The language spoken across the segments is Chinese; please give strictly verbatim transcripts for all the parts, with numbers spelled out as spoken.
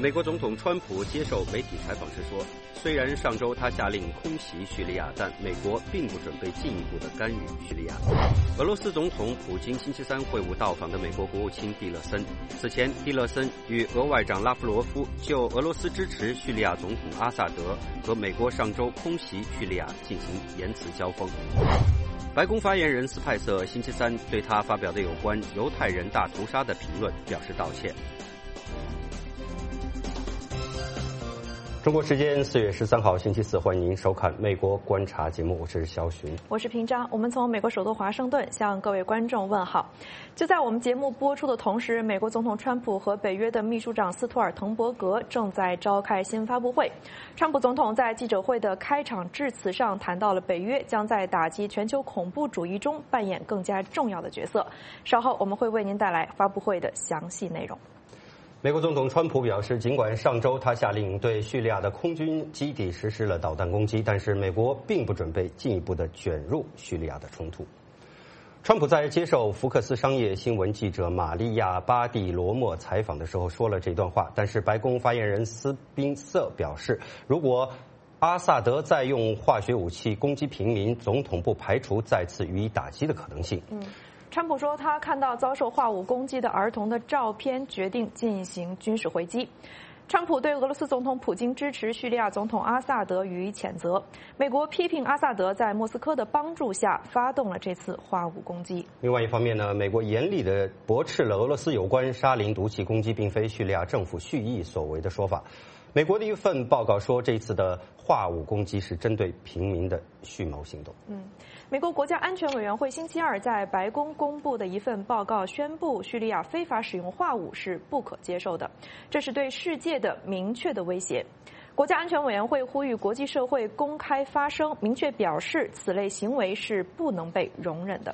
美国总统川普接受媒体采访时说，虽然上周他下令空袭叙利亚，但美国并不准备进一步的干预叙利亚。俄罗斯总统普京星期三会晤到访的美国国务卿蒂勒森。此前，蒂勒森与俄外长拉夫罗夫就俄罗斯支持叙利亚总统阿萨德和美国上周空袭叙利亚进行言辞交锋。白宫发言人斯派瑟星期三对他发表的有关犹太人大屠杀的评论表示道歉。中国时间四月十三号星期四，欢迎您收看《美国观察》节目，我是肖寻， 我是平章。我们从美国首都华盛顿向各位观众问好。就在我们节目播出的同时，美国总统川普和北约的秘书长斯托尔滕伯格正在召开新发布会。川普总统在记者会的开场致辞上谈到了北约将在打击全球恐怖主义中扮演更加重要的角色。稍后我们会为您带来发布会的详细内容。 美国总统川普表示，尽管上周他下令对叙利亚的空军基地实施了导弹攻击，但是美国并不准备进一步的卷入叙利亚的冲突。川普在接受福克斯商业新闻记者玛利亚·巴蒂罗莫采访的时候说了这段话，但是白宫发言人斯宾塞表示，如果阿萨德再用化学武器攻击平民，总统不排除再次予以打击的可能性。 嗯川普说，他看到遭受化武攻击的儿童的照片，决定进行军事回击。川普对俄罗斯总统普京支持叙利亚总统阿萨德予以谴责。美国批评阿萨德在莫斯科的帮助下发动了这次化武攻击。 另外一方面呢，美国严厉地驳斥了俄罗斯有关沙林毒气攻击并非叙利亚政府蓄意所为的说法。美国的一份报告说，这次的化武攻击是针对平民的蓄谋行动。 嗯，美国国家安全委员会星期二在白宫公布的一份报告宣布，叙利亚非法使用化武是不可接受的，这是对世界的明确的威胁。国家安全委员会呼吁国际社会公开发声，明确表示此类行为是不能被容忍的。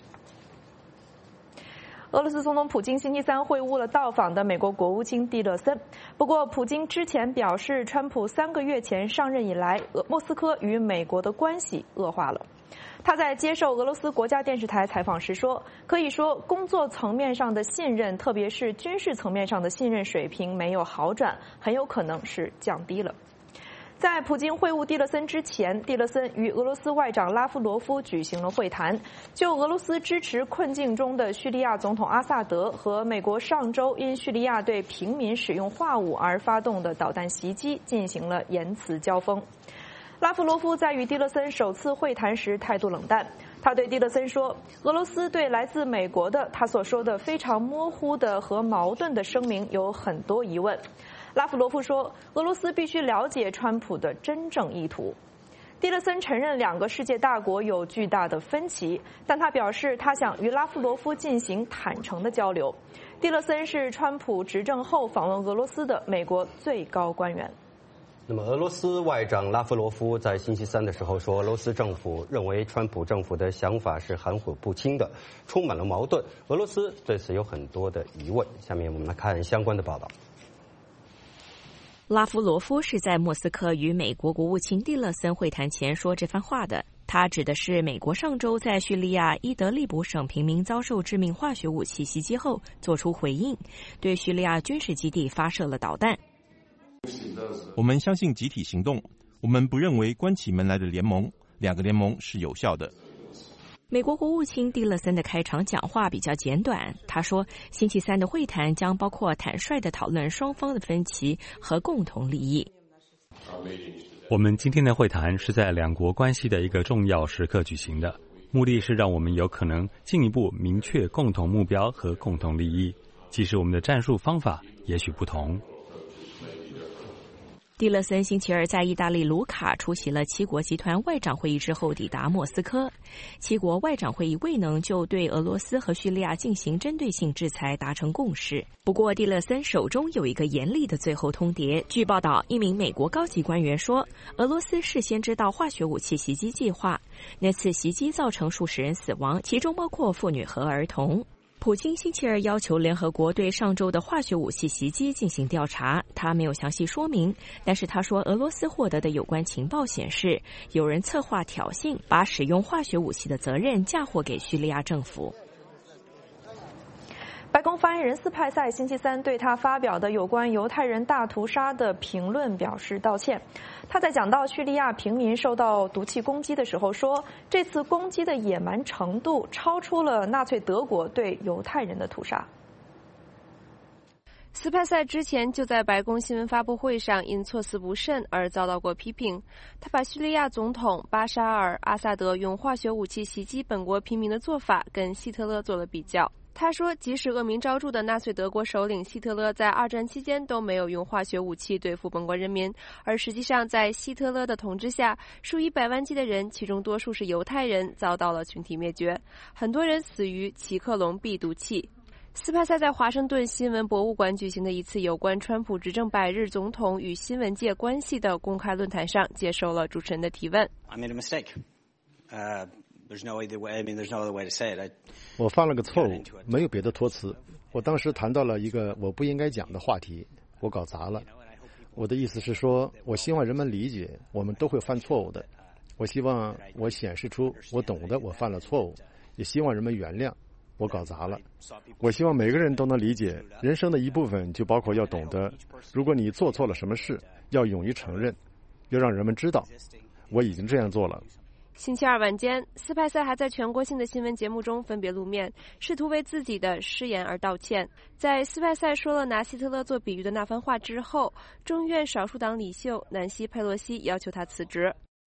俄罗斯总统普京星期三会晤了到访的美国国务卿蒂勒森。不过，普京之前表示，川普三个月前上任以来，莫斯科与美国的关系恶化了。他在接受俄罗斯国家电视台采访时说，可以说工作层面上的信任，特别是军事层面上的信任水平没有好转，很有可能是降低了。在普京会晤蒂勒森之前，蒂勒森与俄罗斯外长拉夫罗夫举行了会谈，就俄罗斯支持困境中的叙利亚总统阿萨德和美国上周因叙利亚对平民使用化武而发动的导弹袭击进行了言辞交锋。拉夫罗夫在与蒂勒森首次会谈时态度冷淡，他对蒂勒森说，俄罗斯对来自美国的他所说的非常模糊的和矛盾的声明有很多疑问。拉夫罗夫说，俄罗斯必须了解川普的真正意图。蒂勒森承认两个世界大国有巨大的分歧，但他表示他想与拉夫罗夫进行坦诚的交流。蒂勒森是川普执政后访问俄罗斯的美国最高官员。 那么，俄罗斯外长拉夫罗夫在星期三的时候说，俄罗斯政府认为川普政府的想法是含混不清的，充满了矛盾。俄罗斯对此有很多的疑问。下面我们来看相关的报道。 拉夫罗夫是在莫斯科与美国国务卿蒂勒森会谈前说这番话的。他指的是美国上周在叙利亚伊德利卜省平民遭受致命化学武器袭击后做出回应，对叙利亚军事基地发射了导弹。 我们相信集体行动，我们不认为关起门来的联盟，两个联盟是有效的。 美国国务卿蒂勒森的开场讲话比较简短，他说，星期三的会谈将包括坦率地讨论双方的分歧和共同利益。 我们今天的会谈是在两国关系的一个重要时刻举行的，目的是让我们有可能进一步明确共同目标和共同利益，即使我们的战术方法也许不同。 蒂勒森星期二在意大利卢卡出席了七国集团外长会议之后抵达莫斯科。七国外长会议未能就对俄罗斯和叙利亚进行针对性制裁达成共识。不过，蒂勒森手中有一个严厉的最后通牒。据报道，一名美国高级官员说，俄罗斯事先知道化学武器袭击计划，那次袭击造成数十人死亡，其中包括妇女和儿童。普京星期二要求联合国对上周的化学武器袭击进行调查，他没有详细说明，但是他说俄罗斯获得的有关情报显示，有人策划挑衅，把使用化学武器的责任嫁祸给叙利亚政府。 白宫发言人斯派塞星期三对他发表的有关犹太人大屠杀的评论表示道歉。他在讲到叙利亚平民受到毒气攻击的时候说，这次攻击的野蛮程度超出了纳粹德国对犹太人的屠杀。 斯派塞之前就在白宫新闻发布会上因措辞不慎而遭到过批评。他把叙利亚总统巴沙尔·阿萨德用化学武器袭击本国平民的做法跟希特勒做了比较。他说，即使恶名昭著的纳粹德国首领希特勒在二战期间都没有用化学武器对付本国人民，而实际上在希特勒的统治下，数以百万计的人，其中多数是犹太人，遭到了群体灭绝，很多人死于奇克隆 B 毒气。斯派塞在华盛顿新闻博物馆举行的一次有关川普执政百日总统与新闻界关系的公开论坛上接受了主持人的提问。 I made a mistake. Uh, there's no other way, I mean, there's no other way to say it. I... 我犯了个错误，没有别的托词。我当时谈到了一个我不应该讲的话题，我搞砸了。我的意思是说，我希望人们理解，我们都会犯错误的。我希望我显示出我懂得我犯了错误，也希望人们原谅。我搞砸了。我希望每个人都能理解，人生的一部分就包括要懂得，如果你做错了什么事，要勇于承认，要让人们知道，我已经这样做了。 星期二晚间，斯派塞还在全国性的新闻节目中分别露面，试图为自己的失言而道歉。在斯派塞说了拿希特勒做比喻的那番话之后，众议院少数党领袖南希·佩洛西要求他辞职。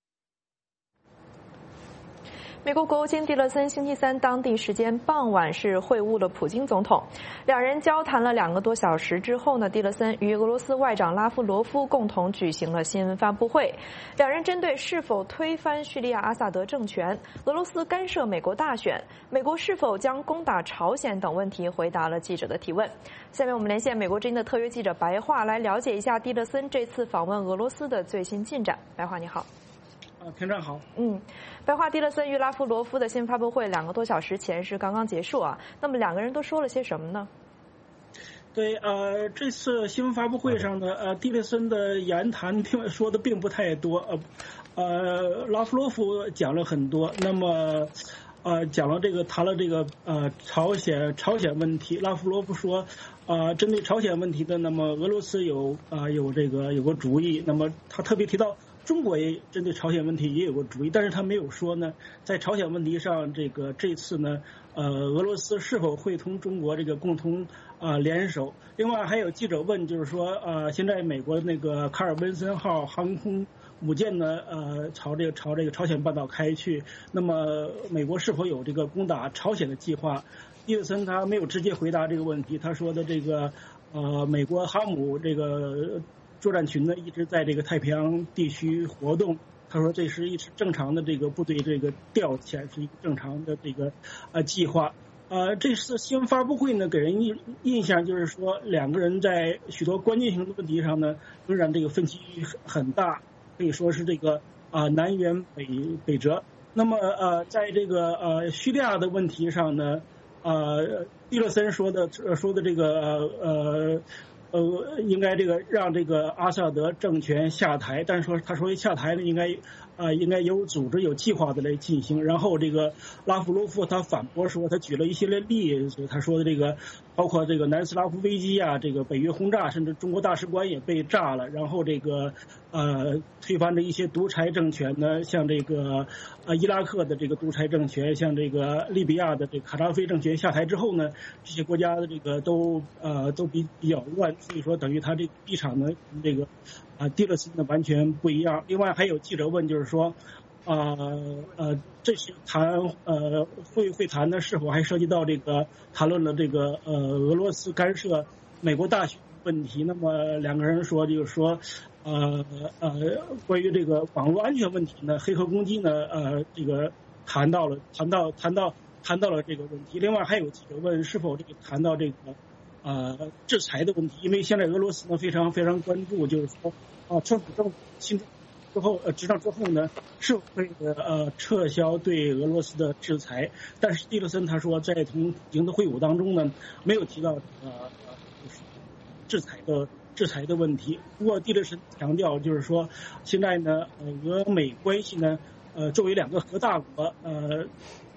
美国国务卿蒂勒森星期三当地时间傍晚是会晤了普京总统，两人交谈了两个多小时之后呢，蒂勒森与俄罗斯外长拉夫罗夫共同举行了新闻发布会，两人针对是否推翻叙利亚阿萨德政权、俄罗斯干涉美国大选、美国是否将攻打朝鲜等问题回答了记者的提问。下面我们连线美国之音的特约记者白桦来了解一下蒂勒森这次访问俄罗斯的最新进展。白桦你好。 听众好， 嗯，白桦蒂勒森与拉夫罗夫的新闻发布会两个多小时前是刚刚结束啊。那么两个人都说了些什么呢？ 对，呃，这次新闻发布会上呢，呃，蒂勒森的言谈并说的并不太多，呃，呃，拉夫罗夫讲了很多。那么，呃，讲了这个，谈了这个，呃，朝鲜朝鲜问题。拉夫罗夫说，呃，针对朝鲜问题的，那么俄罗斯有啊、呃、有这个有个主意。那么他特别提到。中国也针对朝鲜问题也有个主意，但是他没有说呢，在朝鲜问题上，这个这次呢，呃，俄罗斯是否会同中国这个共同啊、呃、联手？另外还有记者问，就是说，呃，现在美国那个卡尔文森号航空母舰呢，呃，朝这个朝这个朝鲜半岛开去，那么美国是否有这个攻打朝鲜的计划？蒂勒森他没有直接回答这个问题，他说的这个，呃，美国航母这个。作战群呢一直在这个太平洋地区活动，他说这是一次正常的这个部队这个调遣，是一个正常的这个呃计划。呃，这次新闻发布会呢，给人印印象就是说两个人在许多关键性的问题上呢，仍然这个分歧很大，可以说是这个啊、呃、南辕北北辙。那么呃，在这个呃叙利亚的问题上呢，呃，蒂勒森说的说的这个呃。呃，应该这个让这个阿萨德政权下台，但是说他说下台呢，应该啊、呃、应该有组织、有计划的来进行。然后这个拉夫罗夫他反驳说，他举了一系列例子，他说的这个包括这个南斯拉夫危机啊，这个北约轰炸，甚至中国大使馆也被炸了。然后这个呃推翻的一些独裁政权呢，像这个呃伊拉克的这个独裁政权，像这个利比亚的这个卡扎菲政权下台之后呢，这些国家的这个都呃都比比较乱。所以说，等于他这个立场呢，这个啊，蒂勒森呢完全不一样。另外还有记者问，就是说，啊 呃, 呃，这些谈呃会会谈呢，是否还涉及到这个谈论了这个呃俄罗斯干涉美国大选问题？那么两个人说，就是说，呃呃，关于这个网络安全问题呢，黑客攻击呢，呃，这个谈到了谈到谈到谈到了这个问题。另外还有记者问，是否这个谈到这个。呃，制裁的问题，因为现在俄罗斯呢非常非常关注，就是说，啊，川普政府新之后呃执政之后呢，是否会呃撤销对俄罗斯的制裁？但是蒂勒森他说，在同普京的会晤当中呢，没有提到呃就是制裁的制裁的问题。不过蒂勒森强调，就是说，现在呢，呃，俄美关系呢，呃，作为两个核大国，呃。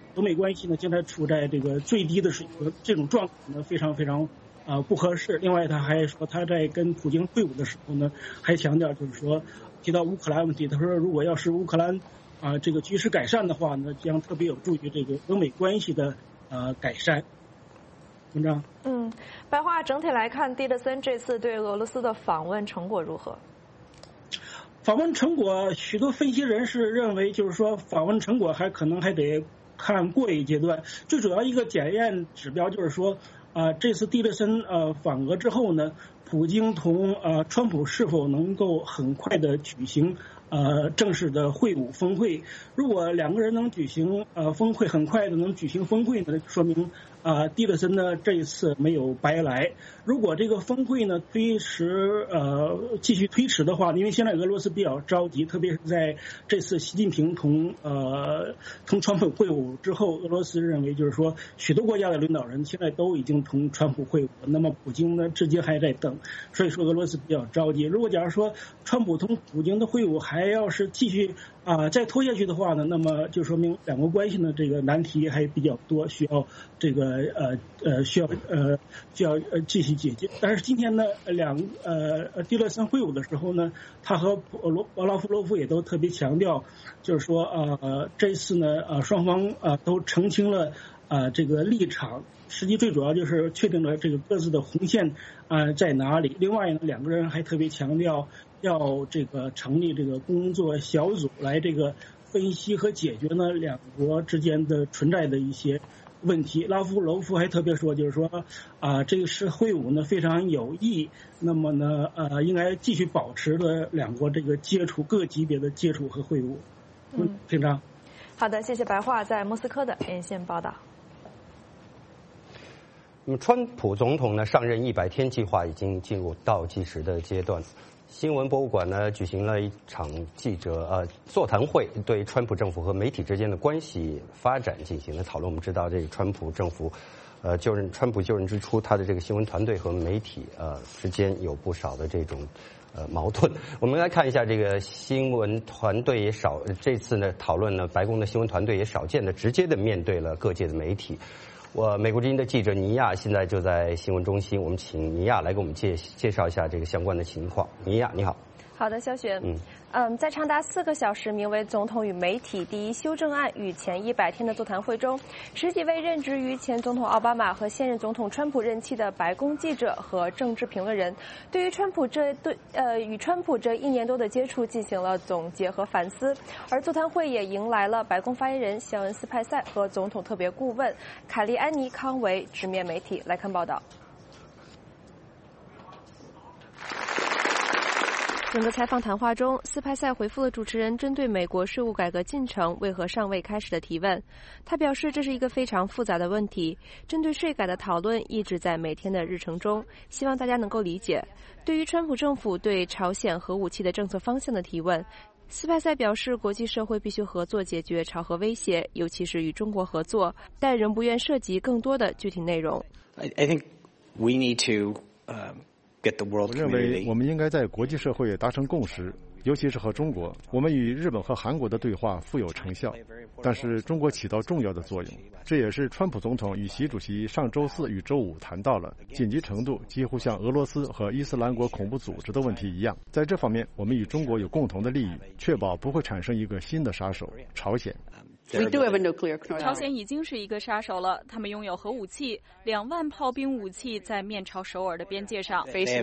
俄美关系呢现在处在这个最低的水平，这种状况呢非常非常啊、呃、不合适。另外，他还说他在跟普京会晤的时候呢，还强调就是说提到乌克兰问题，他说如果要是乌克兰啊、呃、这个局势改善的话呢，将特别有助于这个俄美关系的呃改善。文章， 嗯，白话整体来看，蒂勒森这次对俄罗斯的访问成果如何？ 访问成果，许多分析人士认为，就是说访问成果还可能还得看过一阶段。最主要一个检验指标就是说，啊、呃，这次蒂勒森呃访俄之后呢，普京同呃川普是否能够很快的举行呃正式的会晤峰会？如果两个人能举行呃峰会，很快的能举行峰会呢，说明啊、呃，蒂勒森呢这一次没有白来。如果这个峰会呢推迟呃继续推迟的话，因为现在俄罗斯比较着急，特别是在这次习近平同呃同川普会晤之后，俄罗斯认为就是说许多国家的领导人现在都已经同川普会晤，那么普京呢至今还在等，所以说俄罗斯比较着急。如果假如说川普同普京的会晤还要是继续啊、呃、再拖下去的话呢，那么就说明两国关系呢这个难题还比较多，需要这个呃呃需要呃需要呃继续解决。但是今天呢两呃蒂勒森会晤的时候呢，他和罗巴拉夫罗夫也都特别强调，就是说呃这次呢呃双方呃都澄清了呃这个立场，实际最主要就是确定了这个各自的红线啊、呃、在哪里。另外呢，两个人还特别强调要这个成立这个工作小组来这个分析和解决呢两国之间的存在的一些问题。拉夫罗夫还特别说，就是说啊、呃，这个是会晤呢非常有益，那么呢呃应该继续保持的两国这个接触，各级别的接触和会晤。嗯，平常。 好的，谢谢白话在莫斯科的连线报道。 那么，川普总统呢上任一百天计划已经进入倒计时的阶段。新闻博物馆呢举行了一场记者呃座谈会，对川普政府和媒体之间的关系发展进行了讨论。我们知道，这个川普政府呃就任川普就任之初，他的这个新闻团队和媒体呃之间有不少的这种呃矛盾。我们来看一下这个新闻团队也少这次呢讨论呢，白宫的新闻团队也少见的直接的面对了各界的媒体。我美国之音的记者尼亚现在就在新闻中心，我们请尼亚来给我们介介绍一下这个相关的情况。尼亚，你好。 好的，肖璇。嗯嗯，在长达四个小时名为《总统与媒体第一修正案与前一百天的座谈会》中，十几位任职于前总统奥巴马和现任总统川普任期的白宫记者和政治评论人，对于川普这对呃与川普这一年多的接触进行了总结和反思。而座谈会也迎来了白宫发言人肖恩斯派塞和总统特别顾问凯利安妮康维直面媒体。来看报道。整个采访谈话中，斯派塞回复了主持人针对美国税务改革进程为何尚未开始的提问。他表示，这是一个非常复杂的问题，针对税改的讨论一直在每天的日程中，希望大家能够理解。对于川普政府对朝鲜核武器的政策方向的提问，斯派塞表示，国际社会必须合作解决朝核威胁，尤其是与中国合作，但仍不愿涉及更多的具体内容。 I, I think we need to, uh... 我认为我们应该在国际社会达成共识，尤其是和中国。我们与日本和韩国的对话富有成效，但是中国起到重要的作用。这也是川普总统与习主席上周四与周五谈到了，紧急程度几乎像俄罗斯和伊斯兰国恐怖组织的问题一样。在这方面，我们与中国有共同的利益，确保不会产生一个新的杀手——朝鲜。 朝鲜已经是一个杀手了，他们拥有核武器，两万炮兵武器在面朝首尔的边界上。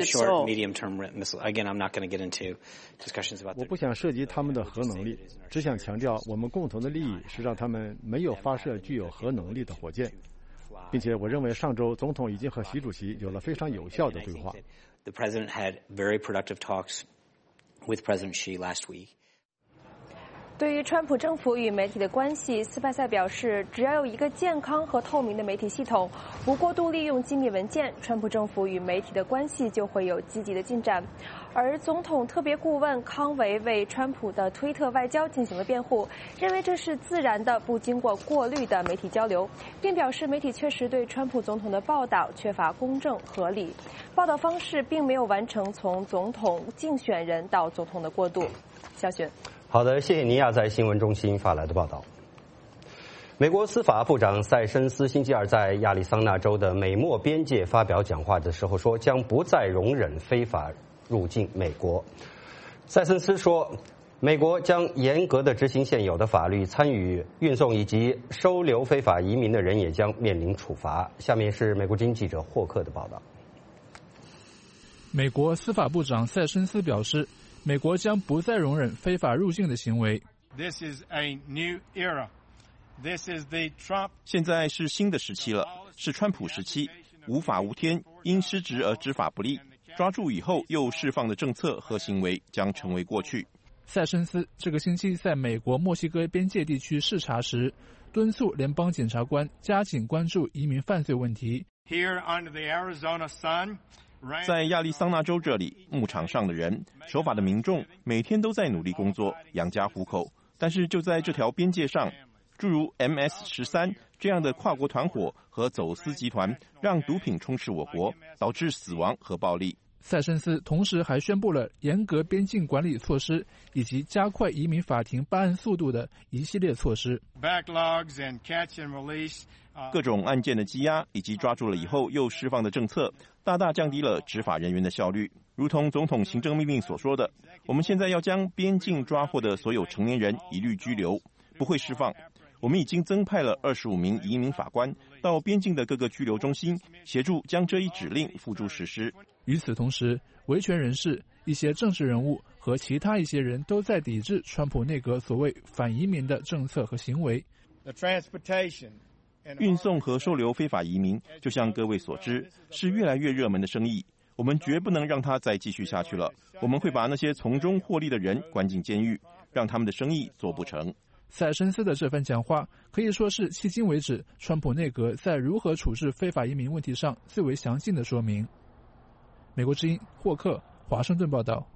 我不想涉及他们的核能力，只想强调我们共同的利益是让他们没有发射具有核能力的火箭，并且我认为上周总统已经和习主席有了非常有效的对话。 The president had very productive talks with President Xi last week. 对于川普政府与媒体的关系，斯派塞表示，只要有一个健康和透明的媒体系统，不过度利用机密文件，川普政府与媒体的关系就会有积极的进展。而总统特别顾问康维为川普的推特外交进行了辩护，认为这是自然的、不经过过滤的媒体交流，并表示媒体确实对川普总统的报道缺乏公正合理，报道方式并没有完成从总统竞选人到总统的过渡。肖璇。 好的，谢谢尼亚在新闻中心发来的报道。 美国司法部长塞申斯星期二在亚利桑那州的美墨边界发表讲话的时候说，将不再容忍非法入境美国。塞申斯说，美国将严格的执行现有的法律，参与运送以及收留非法移民的人也将面临处罚。下面是美国之音记者霍克的报道。 美国司法部长塞申斯表示，美国将不再容忍非法入境的行为。 This is a new era. This is the Trump. 现在是新的时期了，是川普时期，无法无天，因失职而执法不力，抓住以后又释放的政策和行为将成为过去。 塞申斯这个星期在美国墨西哥边界地区视察时，敦促联邦检察官加紧关注移民犯罪问题。 Here under the Arizona sun, 在亚利桑那州这里，牧场上的人、守法的民众每天都在努力工作，养家糊口。但是就在这条边界上，诸如 M S 十三 这样的跨国团伙和走私集团，让毒品充斥我国，导致死亡和暴力。 塞申斯同时还宣布了严格边境管理措施以及加快移民法庭办案速度的一系列措施。 各种案件的羁押以及抓住了以后又释放的政策，大大降低了执法人员的效率。如同总统行政命令所说的，我们现在要将边境抓获的所有成年人一律拘留，不会释放。我们已经增派了二十五名移民法官到边境的各个拘留中心，协助将这一指令付诸实施。 与此同时，维权人士、一些政治人物和其他一些人都在抵制川普内阁所谓反移民的政策和行为。 运送和收留非法移民，就像各位所知，是越来越热门的生意。我们绝不能让它再继续下去了。我们会把那些从中获利的人关进监狱，让他们的生意做不成。 塞申斯的这番讲话可以说是迄今为止川普内阁在如何处置非法移民问题上最为详尽的说明。美国之音霍克，华盛顿报道。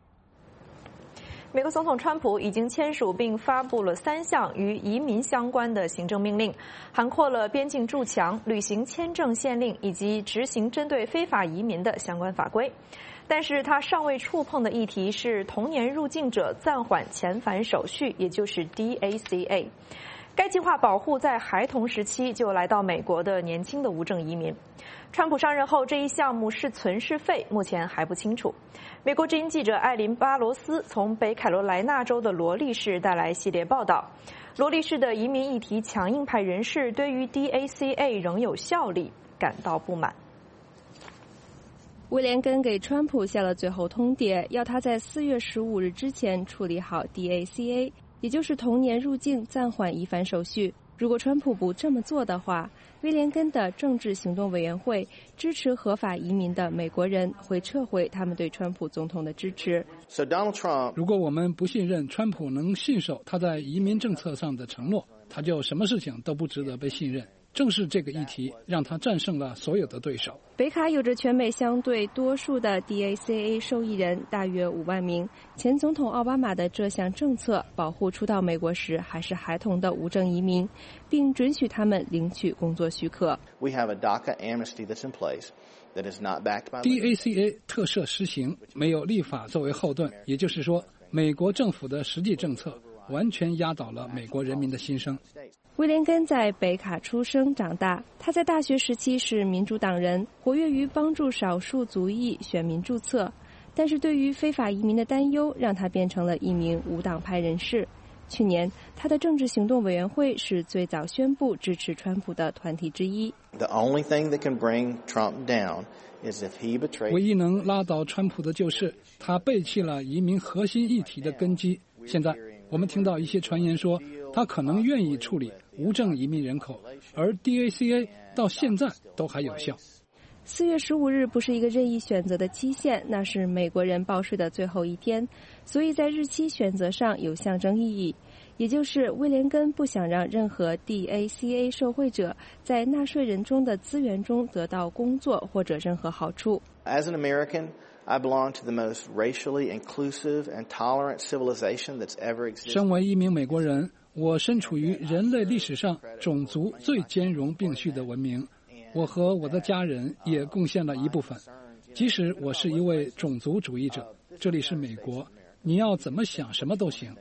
美国总统川普已经签署并发布了三项与移民相关的行政命令，涵括了边境筑墙、履行签证限令以及执行针对非法移民的相关法规。但是他尚未触碰的议题是同年入境者暂缓遣返手续，也就是 D A C A。该计划保护在孩童时期就来到美国的年轻的无证移民。川普上任后，这一项目是存是废，目前还不清楚。美国之音记者艾琳·巴罗斯从北卡罗来纳州的罗利市带来系列报道。罗利市的移民议题强硬派人士对于 D A C A 仍有效力感到不满。 威廉根给川普下了最后通牒，要他在四月十五日之前处理好 D A C A， 也就是同年入境暂缓移返手续。如果川普不这么做的话，威廉根的政治行动委员会支持合法移民的美国人会撤回他们对川普总统的支持。 So Donald Trump， 如果我们不信任川普能信守他在移民政策上的承诺，他就什么事情都不值得被信任。正是这个议题让他战胜了所有的对手。 北卡有着全美相对多数的 D A C A 受益人，大约五万名。前总统奥巴马的这项政策保护初到美国时还是孩童的无证移民，并准许他们领取工作许可。 We have a DACA amnesty that's in place that is not backed by D A C A 特赦施行，没有立法作为后盾，也就是说，美国政府的实际政策完全压倒了美国人民的心声。 威廉根在北卡出生长大，他在大学时期是民主党人，活跃于帮助少数族裔选民注册。但是对于非法移民的担忧，让他变成了一名无党派人士。去年，他的政治行动委员会是最早宣布支持川普的团体之一。 The only thing that can bring Trump down is if he betrays. 唯一能拉倒川普的就是他背弃了移民核心议题的根基。现在我们听到一些传言说，他可能愿意处理无证移民人口，而 D A C A 到现在都还有效。 四月十五日不是一个任意选择的期限，那是美国人报税的最后一天，所以在日期选择上有象征意义。也就是威廉根不想让任何 D A C A 受惠者在纳税人中的资源中得到工作或者任何好处。 As an American, I belong to the most racially inclusive and tolerant civilization that's ever existed. 身为一名美国人，我身处于人类历史上种族最兼容并蓄的文明。我和我的家人也贡献了一部分。即使我是一位种族主义者，这里是美国，你要怎么想什么都行。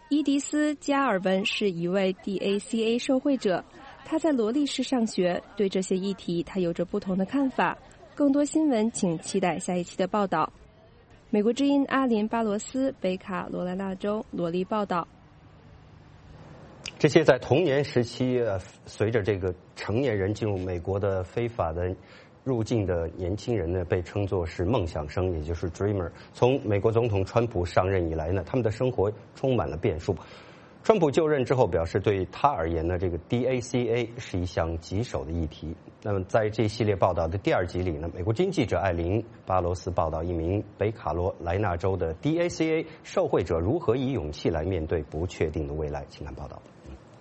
伊迪丝·加尔文是一位 D A C A 受惠者，他在罗利市上学，对这些议题他有着不同的看法。更多新闻请期待下一期的报道。美国之音阿林巴罗斯，北卡罗来纳州罗利报道。 这些在童年时期呃，随着这个成年人进入美国的非法的入境的年轻人呢，被称作是梦想生，也就是 dreamer。从美国总统川普上任以来呢，他们的生活充满了变数。川普就任之后表示，对他而言呢，这个 D A C A 是一项棘手的议题。那么在这系列报道的第二集里呢，美国经记者艾琳·巴罗斯报道一名北卡罗来纳州的 D A C A 受惠者如何以勇气来面对不确定的未来。请看报道。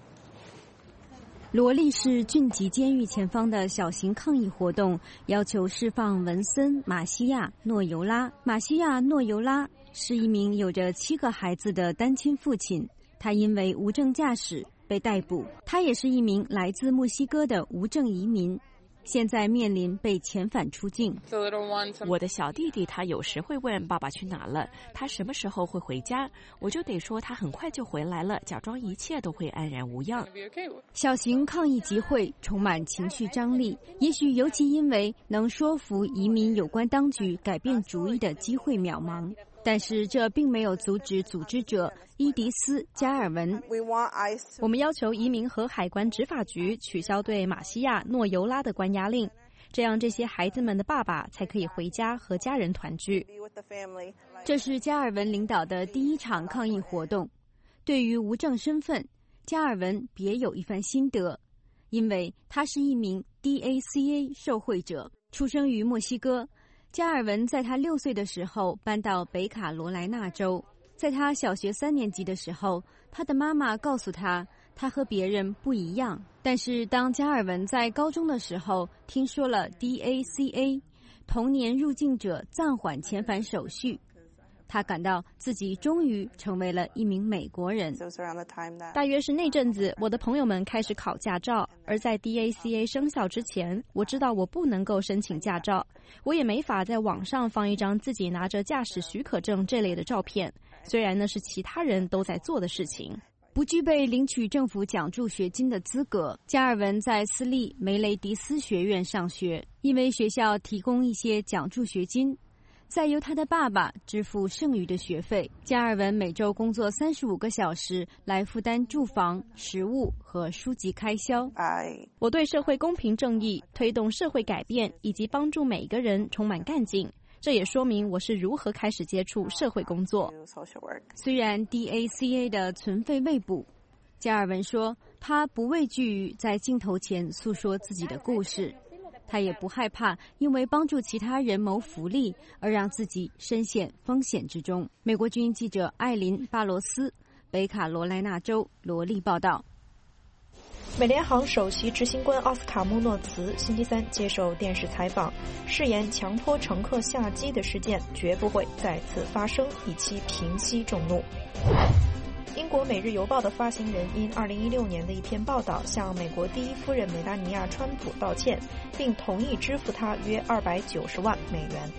罗利市郡级监狱前方的小型抗议活动要求释放文森·马西亚·诺尤拉。马西亚·诺尤拉是一名有着七个孩子的单亲父亲，他因为无证驾驶被逮捕。他也是一名来自墨西哥的无证移民，现在面临被遣返出境。 我的小弟弟他有时会问爸爸去哪了，他什么时候会回家，我就得说他很快就回来了，假装一切都会安然无恙。 小型抗议集会充满情绪张力，也许尤其因为能说服移民有关当局改变主意的机会渺茫。但是这并没有阻止组织者伊迪丝·加尔文。 我们要求移民和海关执法局取消对马西亚·诺尤拉的关押令，这样这些孩子们的爸爸才可以回家和家人团聚。 这是加尔文领导的第一场抗议活动。对于无证身份，加尔文别有一番心得，因为他是一名 D A C A 受惠者，出生于墨西哥。加尔文在他六岁的时候搬到北卡罗来纳州，在他小学三年级的时候，他的妈妈告诉他，他和别人不一样。但是当加尔文在高中的时候，听说了 D A C A 童年入境者暂缓遣返手续，他感到自己终于成为了一名美国人。 大约是那阵子，我的朋友们开始考驾照，而在 D A C A 生效之前，我知道我不能够申请驾照，我也没法在网上放一张自己拿着驾驶许可证这类的照片，虽然那是其他人都在做的事情。 不具备领取政府奖助学金的资格，加尔文在私立梅雷迪斯学院上学，因为学校提供一些奖助学金，再由他的爸爸支付剩余的学费。加尔文每周工作三十五个小时来负担住房、食物和书籍开销。 我对社会公平正义、推动社会改变以及帮助每个人充满干劲，这也说明我是如何开始接触社会工作。 虽然 D A C A 的存废未卜，加尔文说他不畏惧于在镜头前诉说自己的故事，他也不害怕因为帮助其他人谋福利而让自己深陷风险之中。美国军记者艾琳·巴罗斯，北卡罗来纳州罗利报道。 美联航首席执行官奥斯卡·穆诺茨星期三接受电视采访，誓言强迫乘客下机的事件绝不会再次发生，以期平息众怒。英国《每日邮报》的发行人因二零一六年的一篇报道向美国第一夫人梅达尼亚·川普道歉，并同意支付他约二百九十万美元。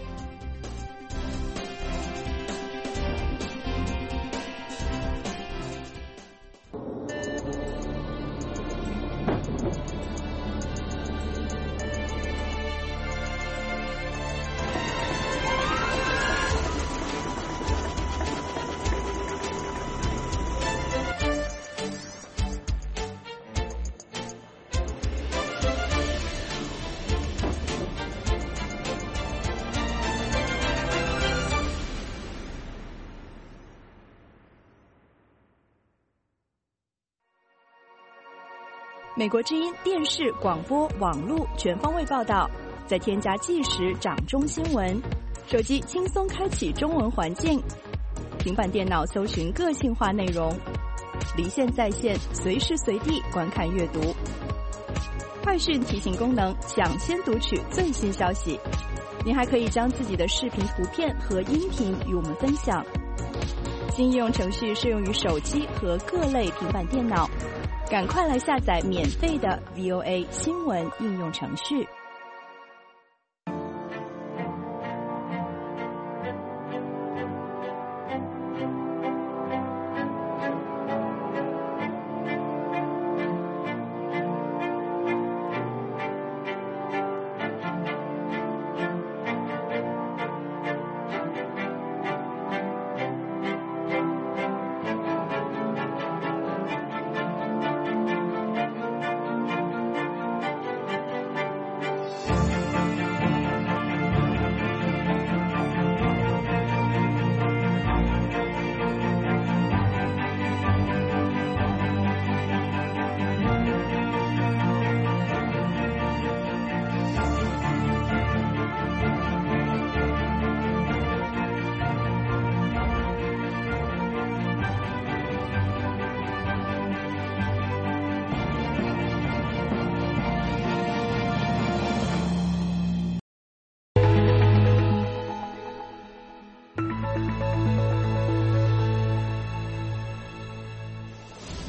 美国之音电视、广播、网络全方位报道，再添加即时掌中新闻，手机轻松开启中文环境，平板电脑搜寻个性化内容，离线在线，随时随地观看阅读。快讯提醒功能，抢先读取最新消息。您还可以将自己的视频、图片和音频与我们分享。新应用程序适用于手机和各类平板电脑。赶快来下载免费的 V O A 新闻应用程序。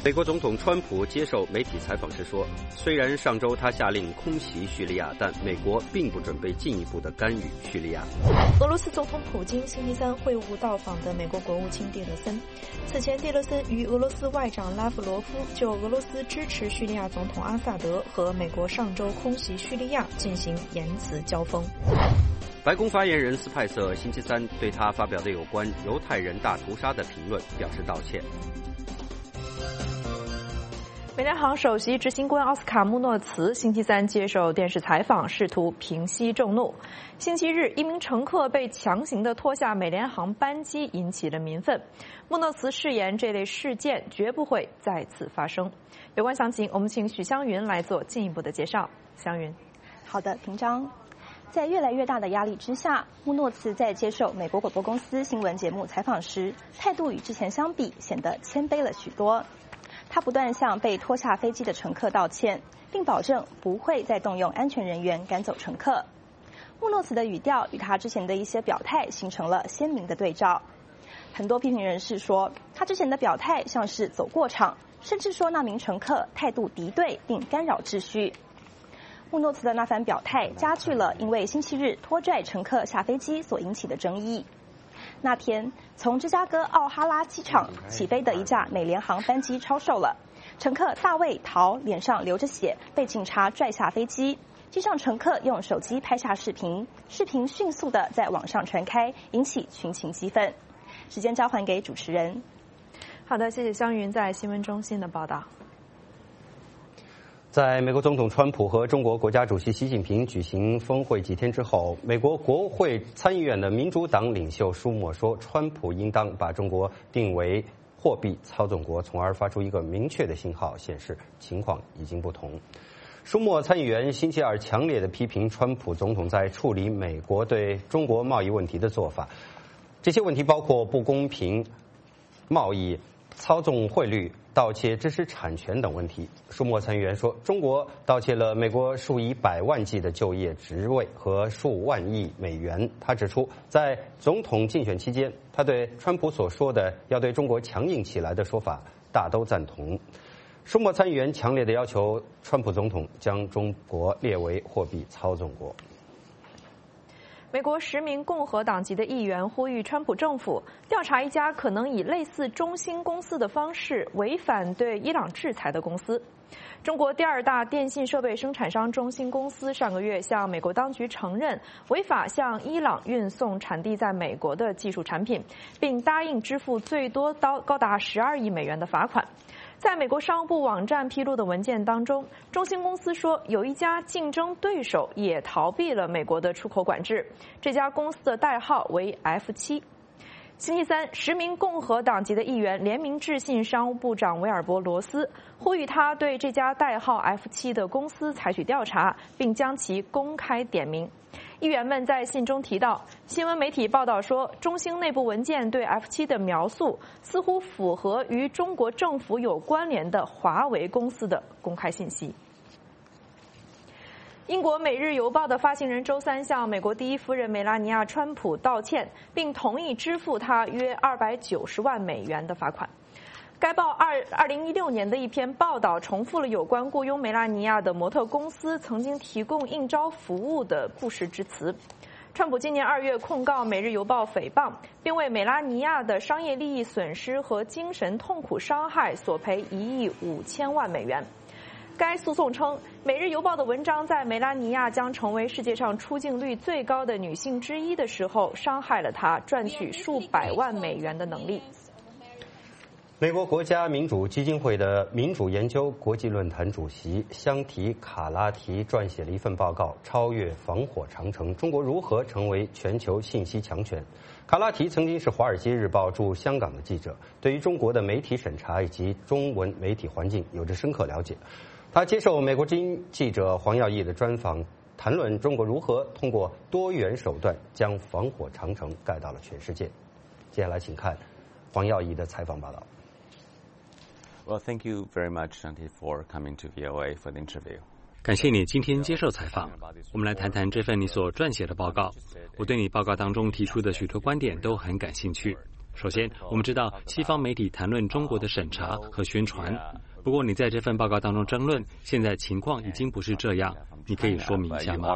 美国总统川普接受媒体采访时说，虽然上周他下令空袭叙利亚，但美国并不准备进一步的干预叙利亚。 俄罗斯总统普京星期三会晤到访的美国国务卿蒂勒森。此前，蒂勒森与俄罗斯外长拉夫罗夫就俄罗斯支持叙利亚总统阿萨德和美国上周空袭叙利亚进行言辞交锋。 白宫发言人斯派瑟星期三对他发表的有关犹太人大屠杀的评论表示道歉。 美联航首席执行官奥斯卡·穆诺茨星期三接受电视采访，试图平息众怒。星期日，一名乘客被强行地拖下美联航班机，引起了民愤。穆诺茨誓言，这类事件绝不会再次发生。有关详情，我们请许湘云来做进一步的介绍。湘云， 好的，平章。在越来越大的压力之下，穆诺茨在接受美国广播公司新闻节目采访时，态度与之前相比显得谦卑了许多。他不断向被拖下飞机的乘客道歉，并保证不会再动用安全人员赶走乘客。穆诺茨的语调与他之前的一些表态形成了鲜明的对照。很多批评人士说，他之前的表态像是走过场，甚至说那名乘客态度敌对并干扰秩序。穆诺茨的那番表态加剧了因为星期日拖拽乘客下飞机所引起的争议。那天，从芝加哥奥哈拉机场起飞的一架美联航班机超售了，乘客大卫·陶脸上流着血，被警察拽下飞机。机上乘客用手机拍下视频，视频迅速的在网上传开，引起群情激愤。时间交还给主持人。 好的，谢谢湘云在新闻中心的报道。 在美国总统川普和中国国家主席习近平举行峰会几天之后，美国国会参议院的民主党领袖舒默说，川普应当把中国定为货币操纵国，从而发出一个明确的信号，显示情况已经不同。舒默参议员星期二强烈地批评川普总统在处理美国对中国贸易问题的做法，这些问题包括不公平贸易、操纵汇率、盗窃知识产权等问题。舒默参议员说，中国盗窃了美国数以百万计的就业职位和数万亿美元。他指出，在总统竞选期间，他对川普所说的要对中国强硬起来的说法大都赞同。舒默参议员强烈地要求川普总统将中国列为货币操纵国。 美国十名共和党籍的议员呼吁川普政府调查一家可能以类似中兴公司的方式违反对伊朗制裁的公司。中国第二大电信设备生产商中兴公司上个月向美国当局承认违法向伊朗运送产地在美国的技术产品，并答应支付最多高高达十二亿美元的罚款。在美国商务部网站披露的文件当中，中兴公司说有一家竞争对手也逃避了美国的出口管制，这家公司的代号为 F 七。星期三，十名共和党籍的议员联名致信商务部长维尔伯罗斯，呼吁他对这家代号 F 七的公司采取调查，并将其公开点名。议员们在信中提到，新闻媒体报道说，中兴内部文件对 F 七的描述似乎符合与中国政府有关联的华为公司的公开信息。英国《每日邮报》的发行人周三向美国第一夫人梅拉尼亚·川普道歉，并同意支付她约二百九十万美元的罚款。该报二二零一六年的一篇报道重复了有关雇佣梅拉尼亚的模特公司曾经提供应招服务的不实之词。川普今年二月控告《每日邮报》诽谤，并为梅拉尼亚的商业利益损失和精神痛苦伤害索赔一亿五千万美元。该诉讼称，《每日邮报》的文章在梅拉尼亚将成为世界上出镜率最高的女性之一的时候，伤害了她赚取数百万美元的能力。 美国国家民主基金会的民主研究国际论坛主席香缇卡拉提撰写了一份报告，超越防火长城：中国如何成为全球信息强权。卡拉提曾经是《华尔街日报》驻香港的记者，对于中国的媒体审查以及中文媒体环境有着深刻了解。他接受美国之音记者黄耀义的专访，谈论中国如何通过多元手段将防火长城盖到了全世界。接下来请看黄耀义的采访报道。 Well, thank you very much, Shanti, for coming to V O A for the interview. 感谢你今天接受采访。我们来谈谈这份你所撰写的报告。我对你报告当中提出的许多观点都很感兴趣。 首先，我们知道西方媒体谈论中国的审查和宣传，不过你在这份报告当中争论，现在情况已经不是这样，你可以说明一下吗？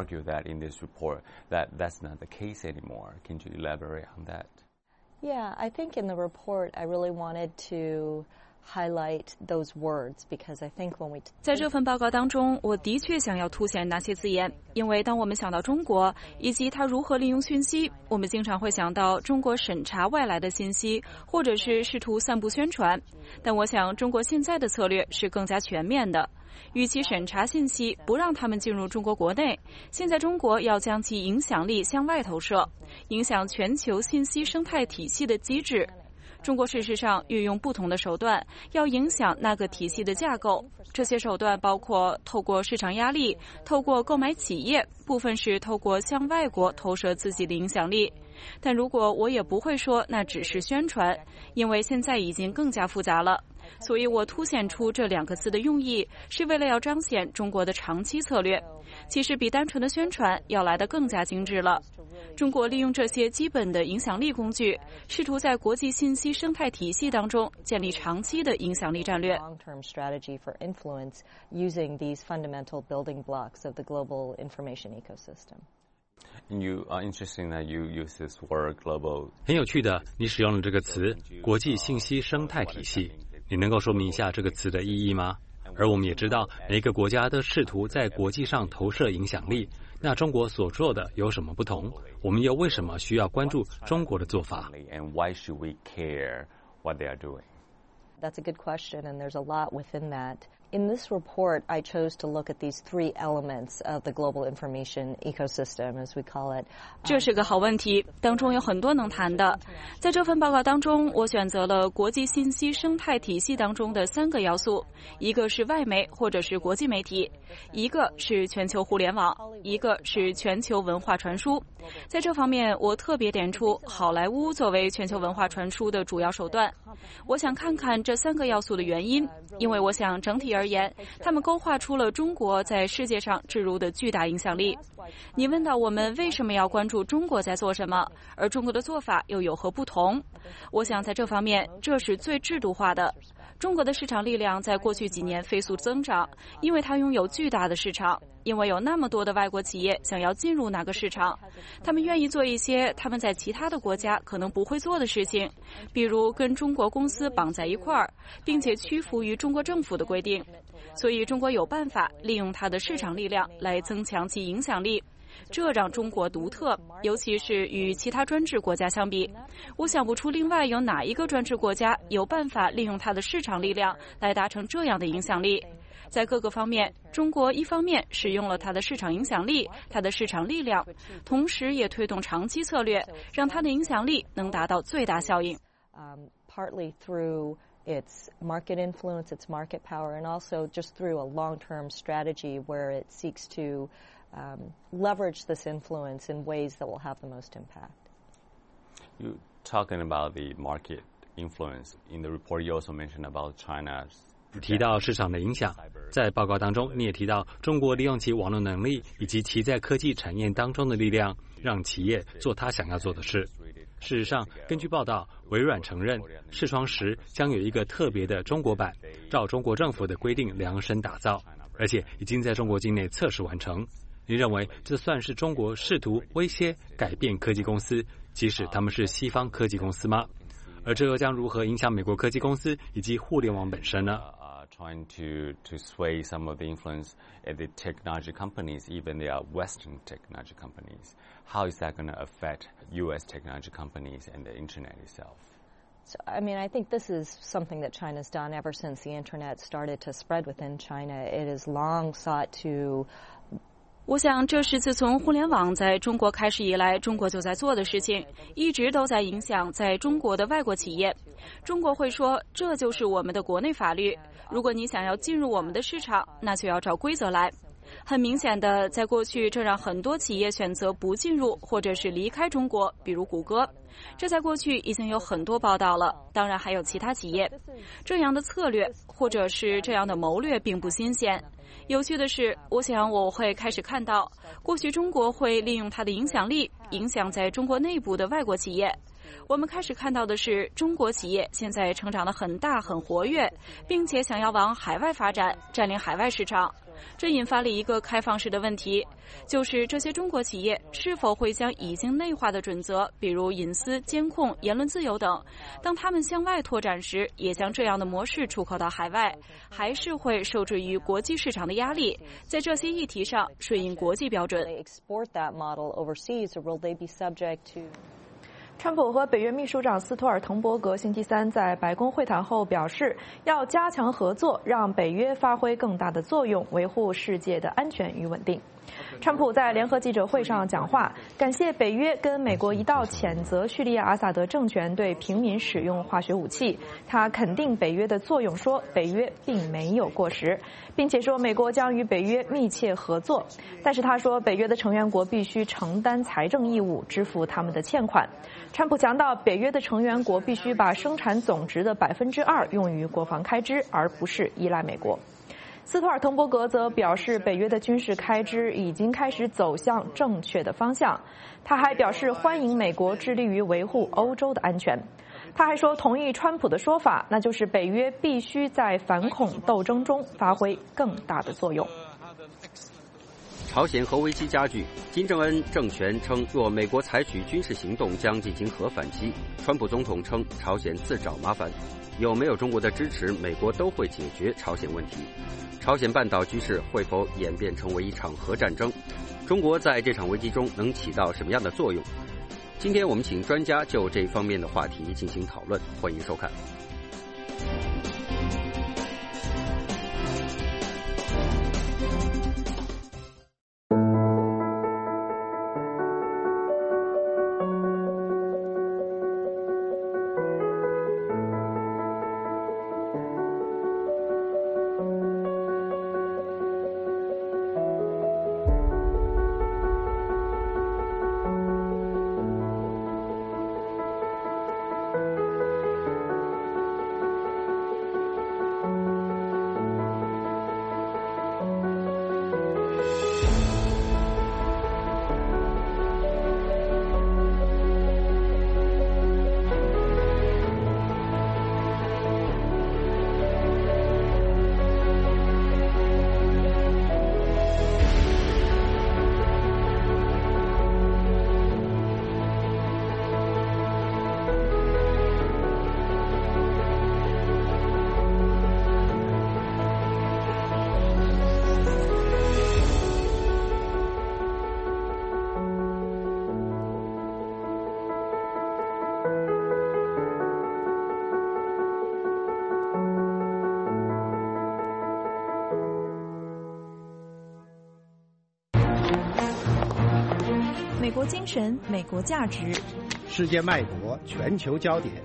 Yeah, I think in the report I really wanted to highlight those words because I think when we 在这份报告当中，我的确想要凸显那些字眼，因为当我们想到中国以及它如何利用讯息，我们经常会想到中国审查外来的信息，或者是试图散布宣传。但我想，中国现在的策略是更加全面的。与其审查信息，不让他们进入中国国内，现在中国要将其影响力向外投射，影响全球信息生态体系的机制。中国事实上运用不同的手段，要影响那个体系的架构。这些手段包括透过市场压力，透过购买企业，部分是透过向外国投射自己的影响力。但如果我也不会说那只是宣传，因为现在已经更加复杂了。所以我凸显出这两个字的用意，是为了要彰显中国的长期策略，其实比单纯的宣传要来得更加精致了。中国利用这些基本的影响力工具，试图在国际信息生态体系当中建立长期的影响力战略。 Long-term strategy for influence using these fundamental building blocks of the global information ecosystem. You are interesting that you use this word global. 很有趣的，你使用了这个词“国际信息生态体系”，你能够说明一下这个词的意义吗？而我们也知道，每个国家都试图在国际上投射影响力。那中国所做的有什么不同？我们又为什么需要关注中国的做法？ And why should we care what they are doing? That's a good question, and there's a lot within that. In this report, I chose to look at these three elements of the global information ecosystem, as we call it. 这是个好问题，当中有很多能谈的。在这份报告当中，我选择了国际信息生态体系当中的三个要素，一个是外媒或者是国际媒体，一个是全球互联网，一个是全球文化传输。在这方面，我特别点出好莱坞作为全球文化传输的主要手段。我想看看这三个要素的原因，因为我想整体而言，他们勾画出了中国在世界上置入的巨大影响力。你问到我们为什么要关注中国在做什么，而中国的做法又有何不同？我想在这方面，这是最制度化的。中国的市场力量在过去几年飞速增长，因为它拥有巨大的市场，因为有那么多的外国企业想要进入那个市场，他们愿意做一些他们在其他的国家可能不会做的事情，比如跟中国公司绑在一块儿，并且屈服于中国政府的规定。所以中国有办法利用它的市场力量来增强其影响力。这让中国独特，尤其是与其他专制国家相比。我想不出另外有哪一个专制国家有办法利用它的市场力量来达成这样的影响力。在各个方面，中国一方面使用了它的市场影响力、它的市场力量，同时也推动长期策略，让它的影响力能达到最大效应。 Um, partly through its market influence, its market power, and also just through a long-term strategy where it seeks to Um, leverage this influence in ways that will have the most impact. You talking about the market influence in the report. You also mentioned about China's. 提到市场的影响，在报告当中，你也提到中国利用其网络能力以及其在科技产业当中的力量，让企业做他想要做的事。事实上，根据报道，微软承认视窗十将有一个特别的中国版，照中国政府的规定量身打造，而且已经在中国境内测试完成。你认为这算是中国试图威胁改变科技公司，即使他们是西方科技公司吗？而这又将如何影响美国科技公司以及互联网本身呢？ Trying to to sway some of the influence at the technology companies, even they are Western technology companies. How is that going to affect U S technology companies and the internet itself? So, I mean, I think this is something that China's done ever since the internet started to spread within China. It has long sought to. 我想这是自从互联网在中国开始以来，中国就在做的事情，一直都在影响在中国的外国企业。中国会说，这就是我们的国内法律，如果你想要进入我们的市场，那就要照规则来。很明显的，在过去这让很多企业选择不进入或者是离开中国，比如谷歌。这在过去已经有很多报道了，当然还有其他企业。这样的策略或者是这样的谋略并不新鲜。有趣的是，我想我会开始看到，过去中国会利用它的影响力，影响在中国内部的外国企业。 我们开始看到的是中国企业现在成长得很大很活跃，并且想要往海外发展，占领海外市场。这引发了一个开放式的问题，就是这些中国企业是否会将已经内化的准则，比如隐私、监控、言论自由等，当他们向外拓展时，也将这样的模式出口到海外，还是会受制于国际市场的压力，在这些议题上顺应国际标准。 川普和北约秘书长斯托尔滕伯格星期三在白宫会谈后表示，要加强合作，让北约发挥更大的作用，维护世界的安全与稳定。川普在联合记者会上讲话，感谢北约跟美国一道谴责叙利亚阿萨德政权对平民使用化学武器。他肯定北约的作用，说北约并没有过时，并且说美国将与北约密切合作。但是他说，北约的成员国必须承担财政义务，支付他们的欠款。川普强调，北约的成员国必须把生产总值的百分之二用于国防开支，而不是依赖美国。斯托尔滕伯格则表示，北约的军事开支已经开始走向正确的方向。他还表示欢迎美国致力于维护欧洲的安全。他还说同意川普的说法，那就是北约必须在反恐斗争中发挥更大的作用。 朝鲜核危机加剧，金正恩政权称，若美国采取军事行动，将进行核反击。川普总统称，朝鲜自找麻烦，有没有中国的支持，美国都会解决朝鲜问题。朝鲜半岛局势会否演变成为一场核战争？中国在这场危机中能起到什么样的作用？今天我们请专家就这方面的话题进行讨论，欢迎收看。 美国精神，美国价值， 世界脉搏，全球焦点。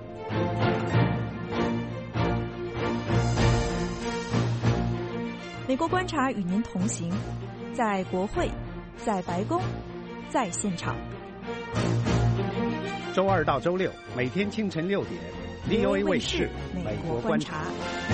美国观察与您同行，在国会，在白宫，在现场。 周二到周六，每天清晨六点 ，V O A 卫视《美国观察》。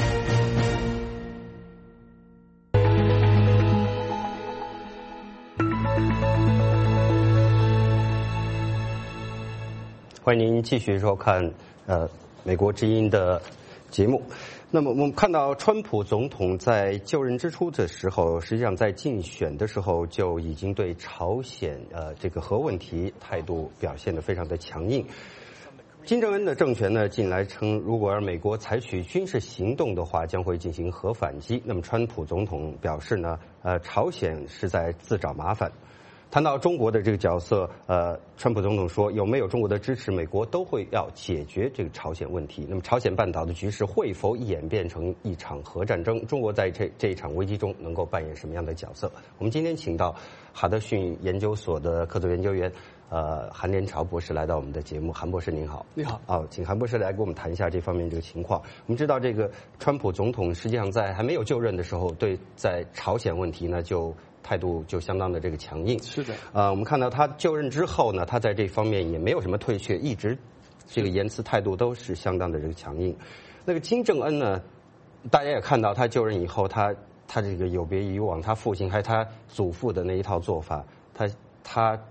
欢迎您继续收看呃美国之音的节目。那么我们看到，川普总统在就任之初的时候，实际上在竞选的时候就已经对朝鲜呃这个核问题态度表现得非常的强硬。金正恩的政权呢，近来称，如果美国采取军事行动的话，将会进行核反击。那么川普总统表示呢，呃，朝鲜是在自找麻烦。谈到中国的这个角色，呃，川普总统说，有没有中国的支持，美国都会要解决这个朝鲜问题。那么，朝鲜半岛的局势会否演变成一场核战争？中国在这这一场危机中能够扮演什么样的角色？我们今天请到哈德逊研究所的客座研究员，呃，韩连朝博士来到我们的节目。韩博士您好。 你好。 哦，请韩博士来给我们谈一下这方面这个情况。我们知道，这个川普总统实际上在还没有就任的时候，对在朝鲜问题呢就态度就相当的这个强硬。 是的。 呃，我们看到他就任之后呢，他在这方面也没有什么退却，一直这个言辞态度都是相当的这个强硬。那个金正恩呢，大家也看到他就任以后，他他这个有别以往他父亲还有他祖父的那一套做法，他他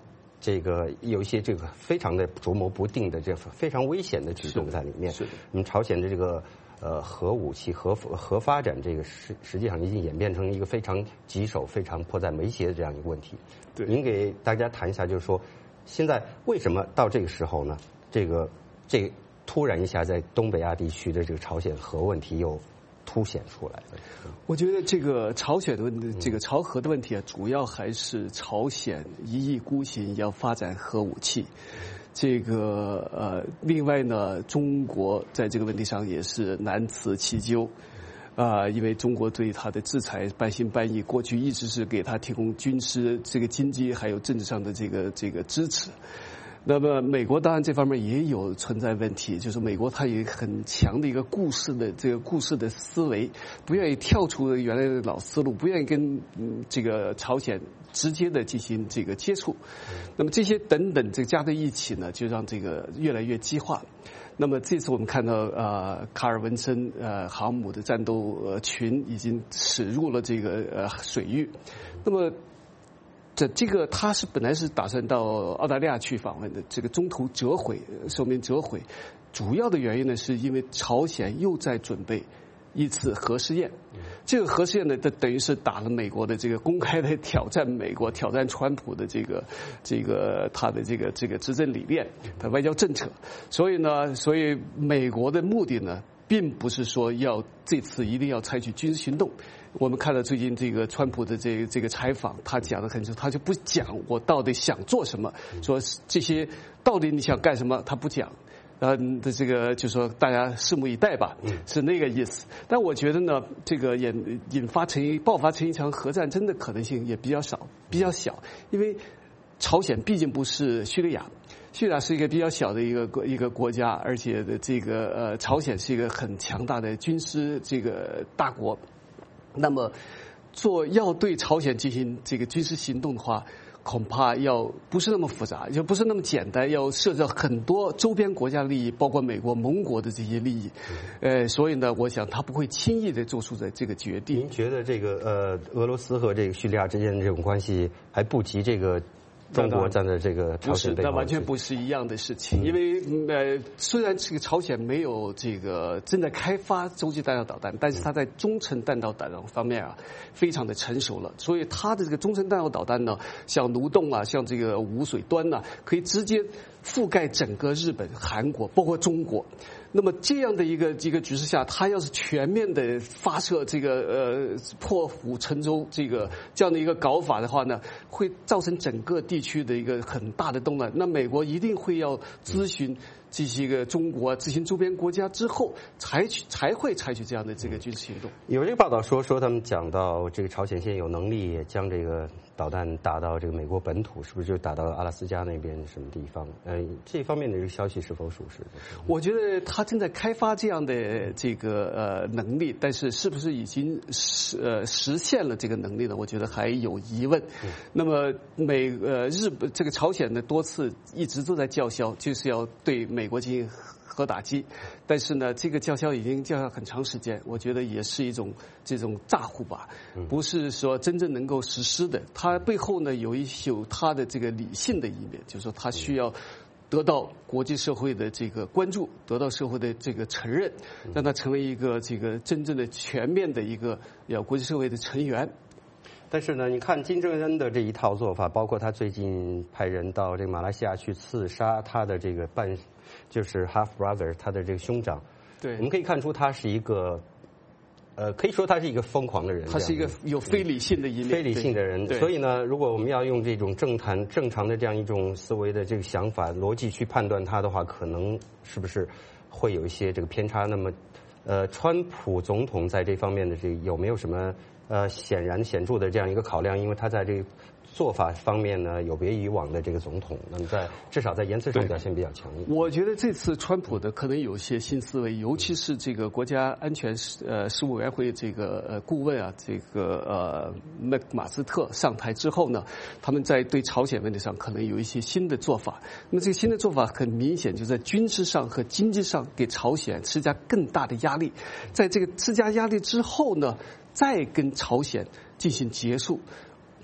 这个有一些这个非常的琢磨不定的这非常危险的举动在里面。 是的。 那么朝鲜的这个呃核武器核核发展，这个实实际上已经演变成一个非常棘手、非常迫在眉睫的这样一个问题。 对。 您给大家谈一下，就是说现在为什么到这个时候呢？这个这突然一下在东北亚地区的这个朝鲜核问题又凸显出来了。 我觉得这个朝鲜的问题，这个朝核的问题啊，主要还是朝鲜一意孤行要发展核武器。这个呃，另外呢，中国在这个问题上也是难辞其咎。啊、呃，因为中国对他的制裁半信半疑，过去一直是给他提供军事、这个经济还有政治上的这个这个支持。那么美国当然这方面也有存在问题，就是美国它有很强的一个故事的这个故事的思维，不愿意跳出原来的老思路，不愿意跟嗯这个朝鲜直接的进行这个接触。那么这些等等这个加在一起呢，就让这个越来越激化。那么这次我们看到呃卡尔文森呃航母的战斗呃群已经驶入了这个呃水域，那么。这这个他是本来是打算到澳大利亚去访问的，这个中途折回，说明折回。主要的原因呢，是因为朝鲜又在准备一次核试验。这个核试验呢，它等于是打了美国的这个公开的挑战，美国挑战川普的这个这个他的这个这个执政理念，他外交政策。所以呢，所以美国的目的呢，并不是说要这次一定要采取军事行动。我们看了最近这个川普的这个这个采访，他讲的很清楚，他就不讲我到底想做什么，说这些到底你想干什么，他不讲。呃，这个就说大家拭目以待吧，是那个意思。但我觉得呢，这个引引发成一爆发成一场核战争的可能性也比较少，比较小，因为朝鲜毕竟不是叙利亚。叙利亚是一个比较小的一个国一个国家，而且的这个呃，朝鲜是一个很强大的军事这个大国。那么，做要对朝鲜进行这个军事行动的话，恐怕要不是那么复杂，就不是那么简单，要涉及到很多周边国家利益，包括美国盟国的这些利益。呃，所以呢，我想他不会轻易的做出的这个决定。 您觉得这个呃，俄罗斯和这个叙利亚之间的这种关系还不及这个？中国站在这个朝鲜背后， 那完全不是一样的事情。因为呃，虽然这个朝鲜没有这个正在开发洲际弹道导弹，但是它在中程弹道导弹方面啊，非常的成熟了。所以它的这个中程弹道导弹呢，像卢洞啊，像这个无水端呐、啊，可以直接覆盖整个日本、韩国，包括中国。那么这样的一个一个局势下，它要是全面的发射这个呃破釜沉舟这个这样的一个搞法的话呢，会造成整个地区的一个很大的动乱。那美国一定会要咨询这些个中国、咨询周边国家之后，采取才会采取这样的这个军事行动。 有这个报道说说他们讲到这个朝鲜现在有能力将这个导弹打到这个美国本土，是不是就打到阿拉斯加那边什么地方？呃，这方面的这个消息是否属实？ 我觉得他正在开发这样的这个呃能力，但是是不是已经实呃实现了这个能力呢？我觉得还有疑问。嗯、那么美呃日本这个朝鲜呢多次一直都在叫嚣，就是要对美国进行核打击，但是呢，这个叫嚣已经叫嚣很长时间，我觉得也是一种这种诈唬吧，不是说真正能够实施的。它背后呢有一有它的这个理性的一面，就是说它需要得到国际社会的这个关注，得到社会的这个承认，让它成为一个这个真正的全面的一个要国际社会的成员。 但是呢，你看金正恩的这一套做法，包括他最近派人到这个马来西亚去刺杀他的这个半，就是 half brother， 他的这个兄长。 对， 我们可以看出他是一个，呃，可以说他是一个疯狂的人。 他是一个有非理性的一面， 非理性的人。所以呢，如果我们要用这种正常正常的这样一种思维的这个想法逻辑去判断他的话，可能是不是会有一些这个偏差？那么，呃，川普总统在这方面的这个有没有什么？呃，显然显著的这样一个考量，因为他在这个做法方面呢，有别以往的这个总统，那么在至少在言辞上表现比较强烈。 我觉得这次川普的可能有些新思维，尤其是这个国家安全呃事务委员会这个呃顾问啊，这个呃麦马斯特上台之后呢，他们在对朝鲜问题上可能有一些新的做法。那么这个新的做法很明显就在军事上和经济上给朝鲜施加更大的压力，在这个施加压力之后呢，再跟朝鲜进行结束。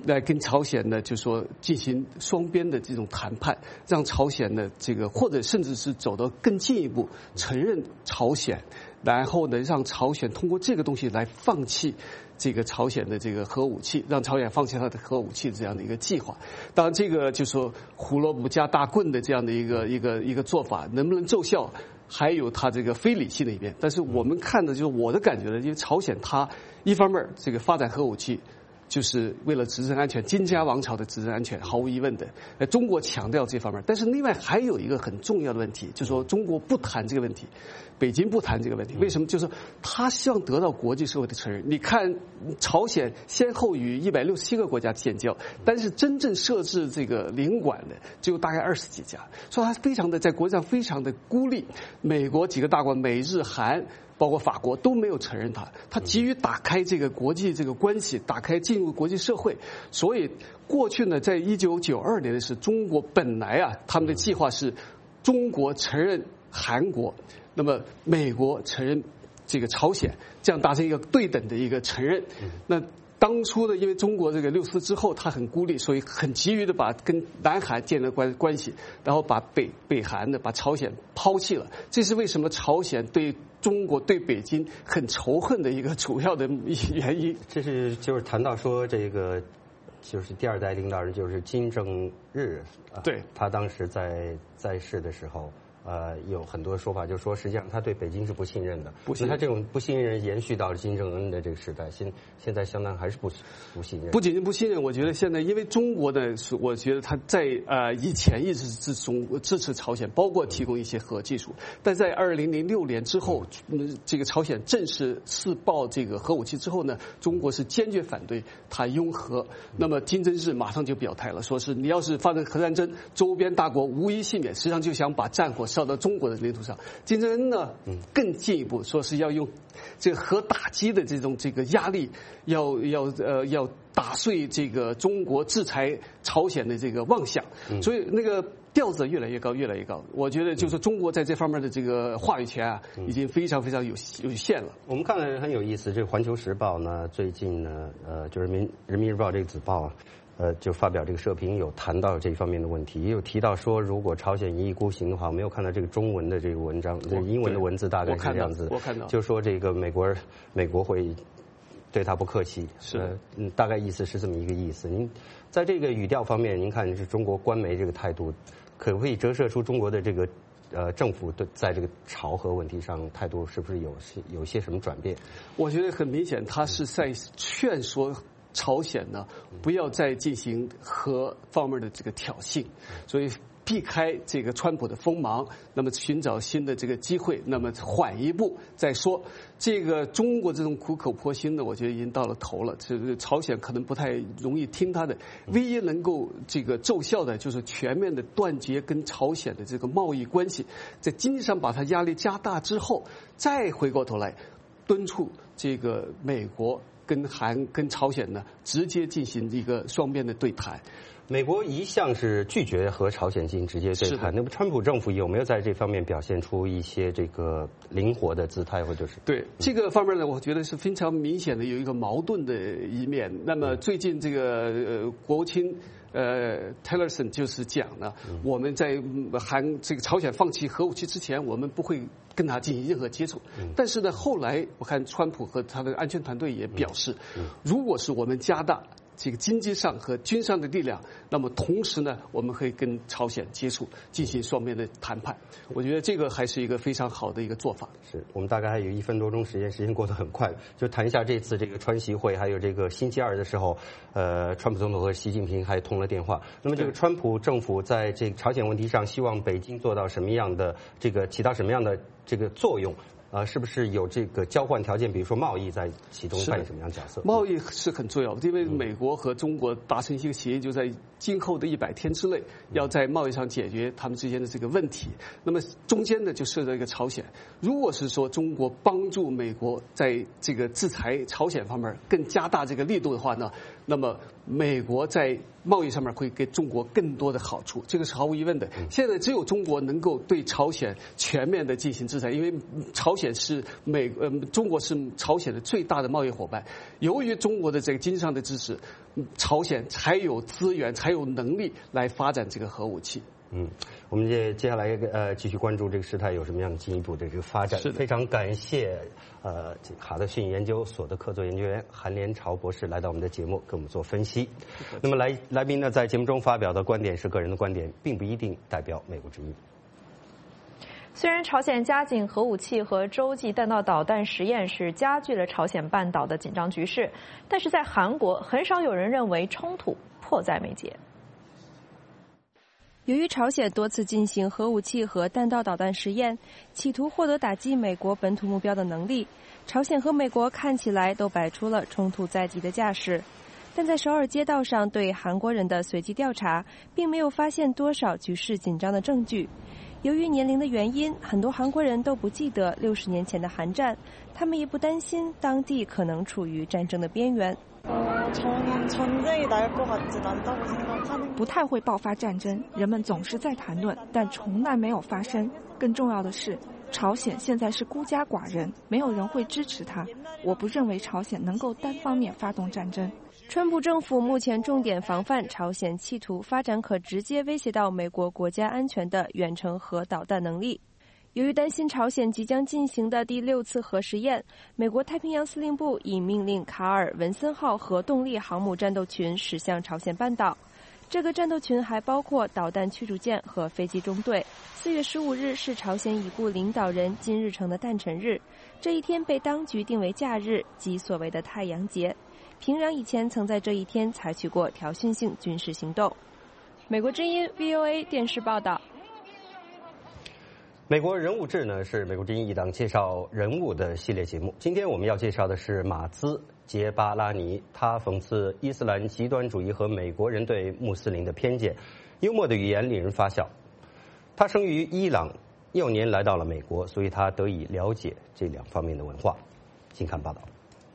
来跟朝鲜呢，就说进行双边的这种谈判，让朝鲜呢这个或者甚至是走到更进一步承认朝鲜，然后呢让朝鲜通过这个东西来放弃这个朝鲜的这个核武器，让朝鲜放弃它的核武器的这样的一个计划。当然，这个就说胡萝卜加大棍的这样的一个一个一个做法能不能奏效，还有它这个非理性的一面。但是我们看的就是我的感觉呢，因为朝鲜它一方面这个发展核武器，就是为了执政安全，金家王朝的执政安全，毫无疑问的。呃，中国强调这方面，但是另外还有一个很重要的问题，就是说中国不谈这个问题，北京不谈这个问题，为什么？就是他希望得到国际社会的承认。你看，朝鲜先后与一百六十七个国家建交，但是真正设置这个领馆的只有大概二十几家，所以他非常的在国际上非常的孤立。美国几个大国，美日韩，包括法国都没有承认他，他急于打开这个国际这个关系，打开进入国际社会。所以过去呢，在一九九二年的时候，中国本来啊，他们的计划是中国承认韩国，那么美国承认这个朝鲜，这样达成一个对等的一个承认。那当初呢，因为中国这个六四之后，他很孤立，所以很急于的把跟南韩建立关关系，然后把北北韩呢，把朝鲜抛弃了。这是为什么朝鲜对中国对北京很仇恨的一个主要的原因。 这是就是谈到说这个，就是第二代领导人就是金正日， 对、 呃，他当时在在世的时候。呃，有很多说法，就是说实际上他对北京是不信任的， 不信任。 他这种不信任延续到了金正恩的这个时代，现现在相当还是不不信任。 不仅仅不信任，我觉得现在因为中国呢，是我觉得他在呃以前一直支持支持朝鲜，包括提供一些核技术，但在二零零六年之后，嗯，这个朝鲜正式试爆这个核武器之后呢，中国是坚决反对他拥核。那么金正日马上就表态了，说是你要是发生核战争，周边大国无一幸免，实际上就想把战火烧到中国的领土上。金正恩呢，更进一步说是要用这个核打击的这种这个压力，要要呃要打碎这个中国制裁朝鲜的这个妄想。所以那个调子越来越高，越来越高。我觉得就是中国在这方面的这个话语权啊，已经非常非常有有限了。 我们看了很有意思，这个《环球时报》呢，最近呢，呃，就是《人民人民日报》这个子报啊。呃，就发表这个社评，有谈到这方面的问题，也有提到说，如果朝鲜一意孤行的话，我没有看到这个中文的这个文章，这英文的文字大概是这样子。 我看到， 就是说这个美国美国会对他不客气， 是， 呃、嗯，大概意思是这么一个意思。您在这个语调方面，您看是中国官媒这个态度，可不可以折射出中国的这个呃政府对在这个朝核问题上态度是不是有有些什么转变？ 我觉得很明显，他是在劝说朝鲜呢，不要再进行核方面的这个挑衅，所以避开这个川普的锋芒，那么寻找新的这个机会，那么缓一步再说。这个中国这种苦口婆心的，我觉得已经到了头了。这个朝鲜可能不太容易听他的，唯一能够这个奏效的，就是全面的断绝跟朝鲜的这个贸易关系，在经济上把它压力加大之后，再回过头来敦促这个美国跟韩跟朝鲜呢，直接进行一个双边的对谈。 美国一向是拒绝和朝鲜进行直接对谈，那么川普政府有没有在这方面表现出一些这个灵活的姿态，或者是？ 对这个方面呢，我觉得是非常明显的有一个矛盾的一面。那么最近这个呃国务卿呃 Tillerson 就是讲呢，我们在韩这个朝鲜放弃核武器之前，我们不会跟他进行任何接触。但是呢，后来我看川普和他的安全团队也表示，如果是我们加大这个经济上和军上的力量，那么同时呢，我们可以跟朝鲜接触，进行双边的谈判。我觉得这个还是一个非常好的一个做法。 是我们大概还有一分多钟时间，时间过得很快，就谈一下这次这个川习会，还有这个星期二的时候，呃，川普总统和习近平还通了电话。那么这个川普政府在这个朝鲜问题上，希望北京做到什么样的这个起到什么样的这个作用？呃，是不是有这个交换条件？比如说贸易在其中扮演什么样的角色？ 贸易是很重要的，因为美国和中国达成一个协议，就在今后的一百天之内，要在贸易上解决他们之间的这个问题。那么中间呢，就涉及一个朝鲜。如果是说中国帮助美国在这个制裁朝鲜方面更加大这个力度的话呢， 那么美国在贸易上面会给中国更多的好处，这个是毫无疑问的。现在只有中国能够对朝鲜全面的进行制裁，因为朝鲜是美呃中国是朝鲜的最大的贸易伙伴。由于中国的这个经济上的支持，朝鲜才有资源、才有能力来发展这个核武器。 嗯，我们接接下来呃继续关注这个事态有什么样进一步的这个发展。非常感谢呃哈德逊研究所的客座研究员韩连朝博士来到我们的节目给我们做分析。那么来来宾呢在节目中发表的观点是个人的观点，并不一定代表美国之音。 虽然朝鲜加紧核武器和洲际弹道导弹实验是加剧了朝鲜半岛的紧张局势，但是在韩国很少有人认为冲突迫在眉睫。 由于朝鲜多次进行核武器和弹道导弹实验，企图获得打击美国本土目标的能力，朝鲜和美国看起来都摆出了冲突在即的架势。但在首尔街道上对韩国人的随机调查，并没有发现多少局势紧张的证据。由于年龄的原因，很多韩国人都不记得六十年前的韩战，他们也不担心当地可能处于战争的边缘。 不太会爆发战争，人们总是在谈论，但从来没有发生。更重要的是，朝鲜现在是孤家寡人，没有人会支持他。我不认为朝鲜能够单方面发动战争。 川普政府目前重点防范朝鲜企图发展可直接威胁到美国国家安全的远程核导弹能力。由于担心朝鲜即将进行的第六次核实验，美国太平洋司令部已命令卡尔文森号核动力航母战斗群驶向朝鲜半岛。这个战斗群还包括导弹驱逐舰和飞机中队。四月十五日是朝鲜已故领导人金日成的诞辰日，这一天被当局定为假日，即所谓的太阳节。平壤以前曾在这一天采取过挑衅性军事行动。美国之音 V O A 电视报道。 美国人物志呢是美国之音一档介绍人物的系列节目。今天我们要介绍的是马兹杰巴拉尼，他讽刺伊斯兰极端主义和美国人对穆斯林的偏见，幽默的语言令人发笑。他生于伊朗，幼年来到了美国，所以他得以了解这两方面的文化。请看报道。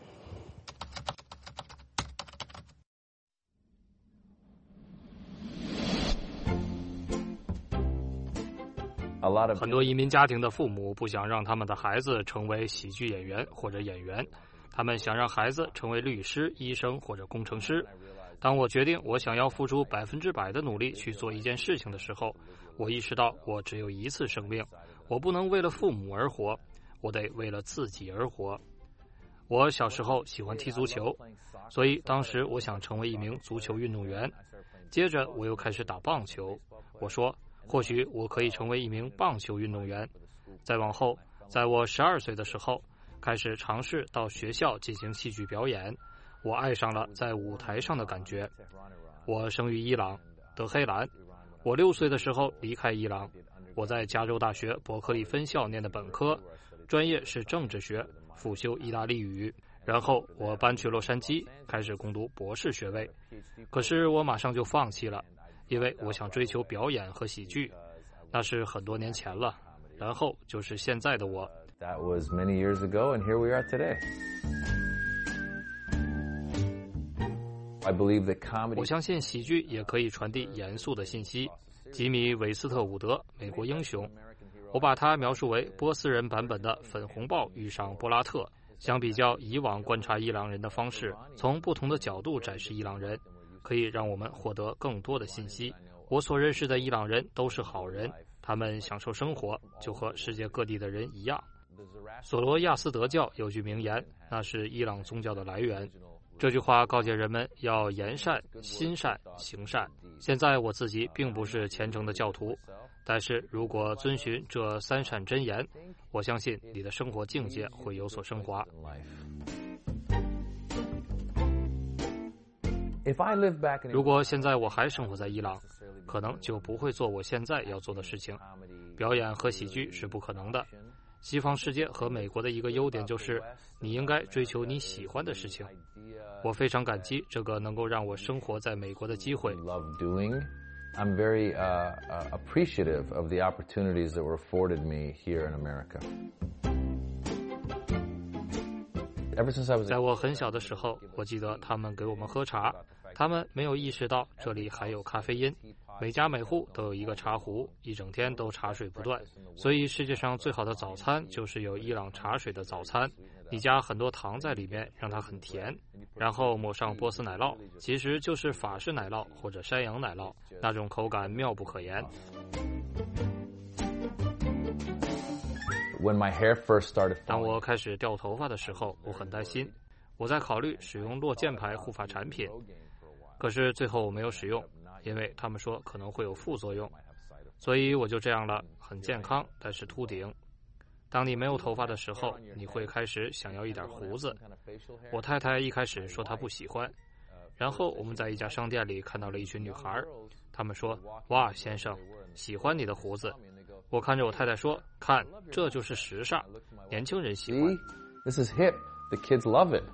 很多移民家庭的父母不想让他们的孩子成为喜剧演员或者演员，他们想让孩子成为律师、医生或者工程师。当我决定我想要付出百分之百的努力去做一件事情的时候，我意识到我只有一次生命，我不能为了父母而活，我得为了自己而活。我小时候喜欢踢足球，所以当时我想成为一名足球运动员。接着我又开始打棒球，我说或许我可以成为一名棒球运动员。再往后，在我十二岁的时候，开始尝试到学校进行戏剧表演。我爱上了在舞台上的感觉。我生于伊朗德黑兰。我六岁的时候离开伊朗，我在加州大学伯克利分校念的本科，专业是政治学，辅修意大利语。然后我搬去洛杉矶，开始攻读博士学位。可是我马上就放弃了，因为我想追求表演和喜剧，那是很多年前了。然后就是现在的我。 That was many years ago, and here we are today. I believe that comedy. 我相信喜剧也可以传递严肃的信息。吉米·韦斯特伍德，美国英雄，我把他描述为波斯人版本的粉红豹遇上波拉特。相比较以往观察伊朗人的方式，从不同的角度展示伊朗人，可以让我们获得更多的信息。我所认识的伊朗人都是好人，他们享受生活，就和世界各地的人一样。索罗亚斯德教有句名言，那是伊朗宗教的来源。这句话告诫人们要言善、心善、行善。现在我自己并不是虔诚的教徒，但是如果遵循这三善真言，我相信你的生活境界会有所升华。如果现在我还生活在伊朗，可能就不会做我现在要做的事情。表演和喜剧是不可能的。西方世界和美国的一个优点就是你应该追求你喜欢的事情。我非常感激这个能够让我生活在美国的机会。 I'm very uh, uh, appreciative of the opportunities that were afforded me here in America. Ever since I was 在我很小的时候，我记得他们给我们喝茶，他们没有意识到这里含有咖啡因。每家每户都有一个茶壶，一整天都茶水不断，所以世界上最好的早餐就是有伊朗茶水的早餐。你加很多糖在里面，让它很甜，然后抹上波斯奶酪，其实就是法式奶酪或者山羊奶酪，那种口感妙不可言。 When my hair first started 当我开始掉头发的时候，我很担心，我在考虑使用落健牌护发产品，可是最后我没有使用，因为他们说可能会有副作用，所以我就这样了，很健康，但是秃顶。当你没有头发的时候，你会开始想要一点胡子。我太太一开始说她不喜欢，然后我们在一家商店里看到了一群女孩，她们说：“哇，先生，喜欢你的胡子。”我看着我太太说：“看，这就是时尚，年轻人喜欢。” This is hip. The kids love it.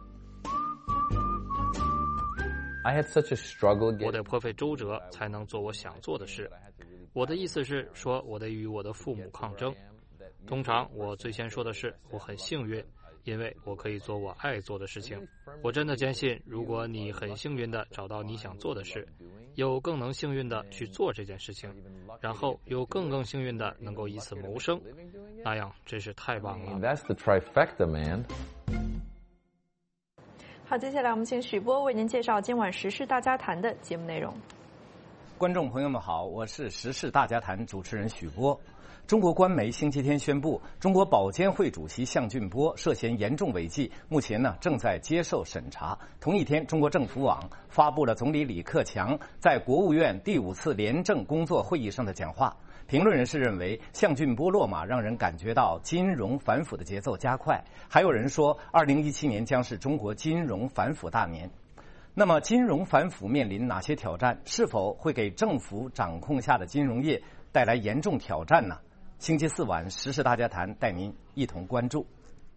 I had such a struggle. 我得颇费周折才能做我想做的事。我的意思是说，我得与我的父母抗争。通常我最先说的是我很幸运，因为我可以做我爱做的事情。我真的坚信，如果你很幸运地找到你想做的事，又更能幸运地去做这件事情，然后又更更幸运地能够以此谋生，那样真是太棒了。 That's the trifecta, man. 好，接下来我们请许波为您介绍今晚时事大家谈的节目内容。 观众朋友们好，我是时事大家谈主持人许波。中国官媒星期天宣布，中国保监会主席项俊波涉嫌严重违纪，目前呢正在接受审查。同一天，中国政府网发布了总理李克强在国务院第五次廉政工作会议上的讲话。评论人士认为，项俊波落马让人感觉到金融反腐的节奏加快，还有人说，二零一七年将是中国金融反腐大年。那么，金融反腐面临哪些挑战？是否会给政府掌控下的金融业带来严重挑战呢？星期四晚时事大家谈带您一同关注。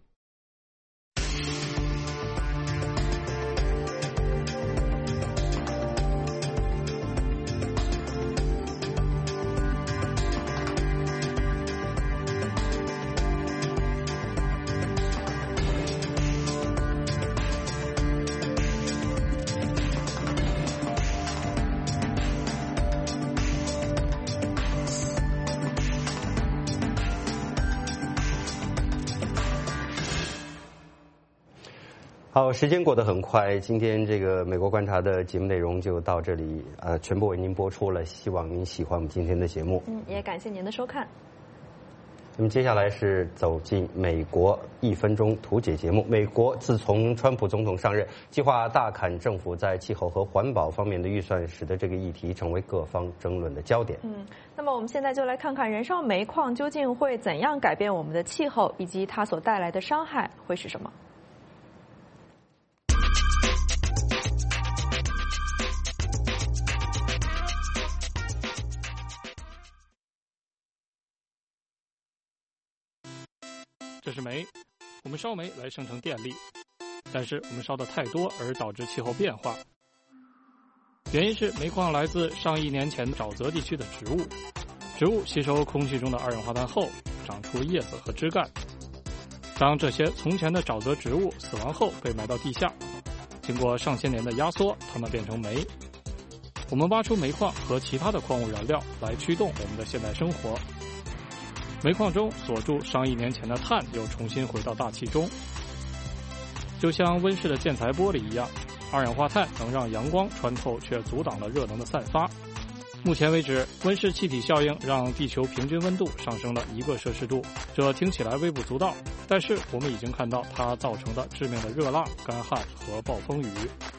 好，时间过得很快，今天这个美国观察的节目内容就到这里，呃，全部为您播出了。希望您喜欢我们今天的节目。 嗯，也感谢您的收看。 那么接下来是走进美国一分钟图解节目。美国自从川普总统上任，计划大砍政府在气候和环保方面的预算，使得这个议题成为各方争论的焦点。 嗯，那么我们现在就来看看燃烧煤矿究竟会怎样改变我们的气候，以及它所带来的伤害会是什么。 这是煤，我们烧煤来生成电力，但是我们烧的太多而导致气候变化。原因是煤矿来自上亿年前沼泽地区的植物，植物吸收空气中的二氧化碳后，长出叶子和枝干。当这些从前的沼泽植物死亡后被埋到地下，经过上千年的压缩，它们变成煤。我们挖出煤矿和其他的矿物燃料来驱动我们的现代生活。煤矿中锁住上亿年前的碳又重新回到大气中，就像温室的建材玻璃一样，二氧化碳能让阳光穿透，却阻挡了热能的散发。目前为止，温室气体效应让地球平均温度上升了一个摄氏度，这听起来微不足道，但是我们已经看到它造成的致命的热浪、干旱和暴风雨。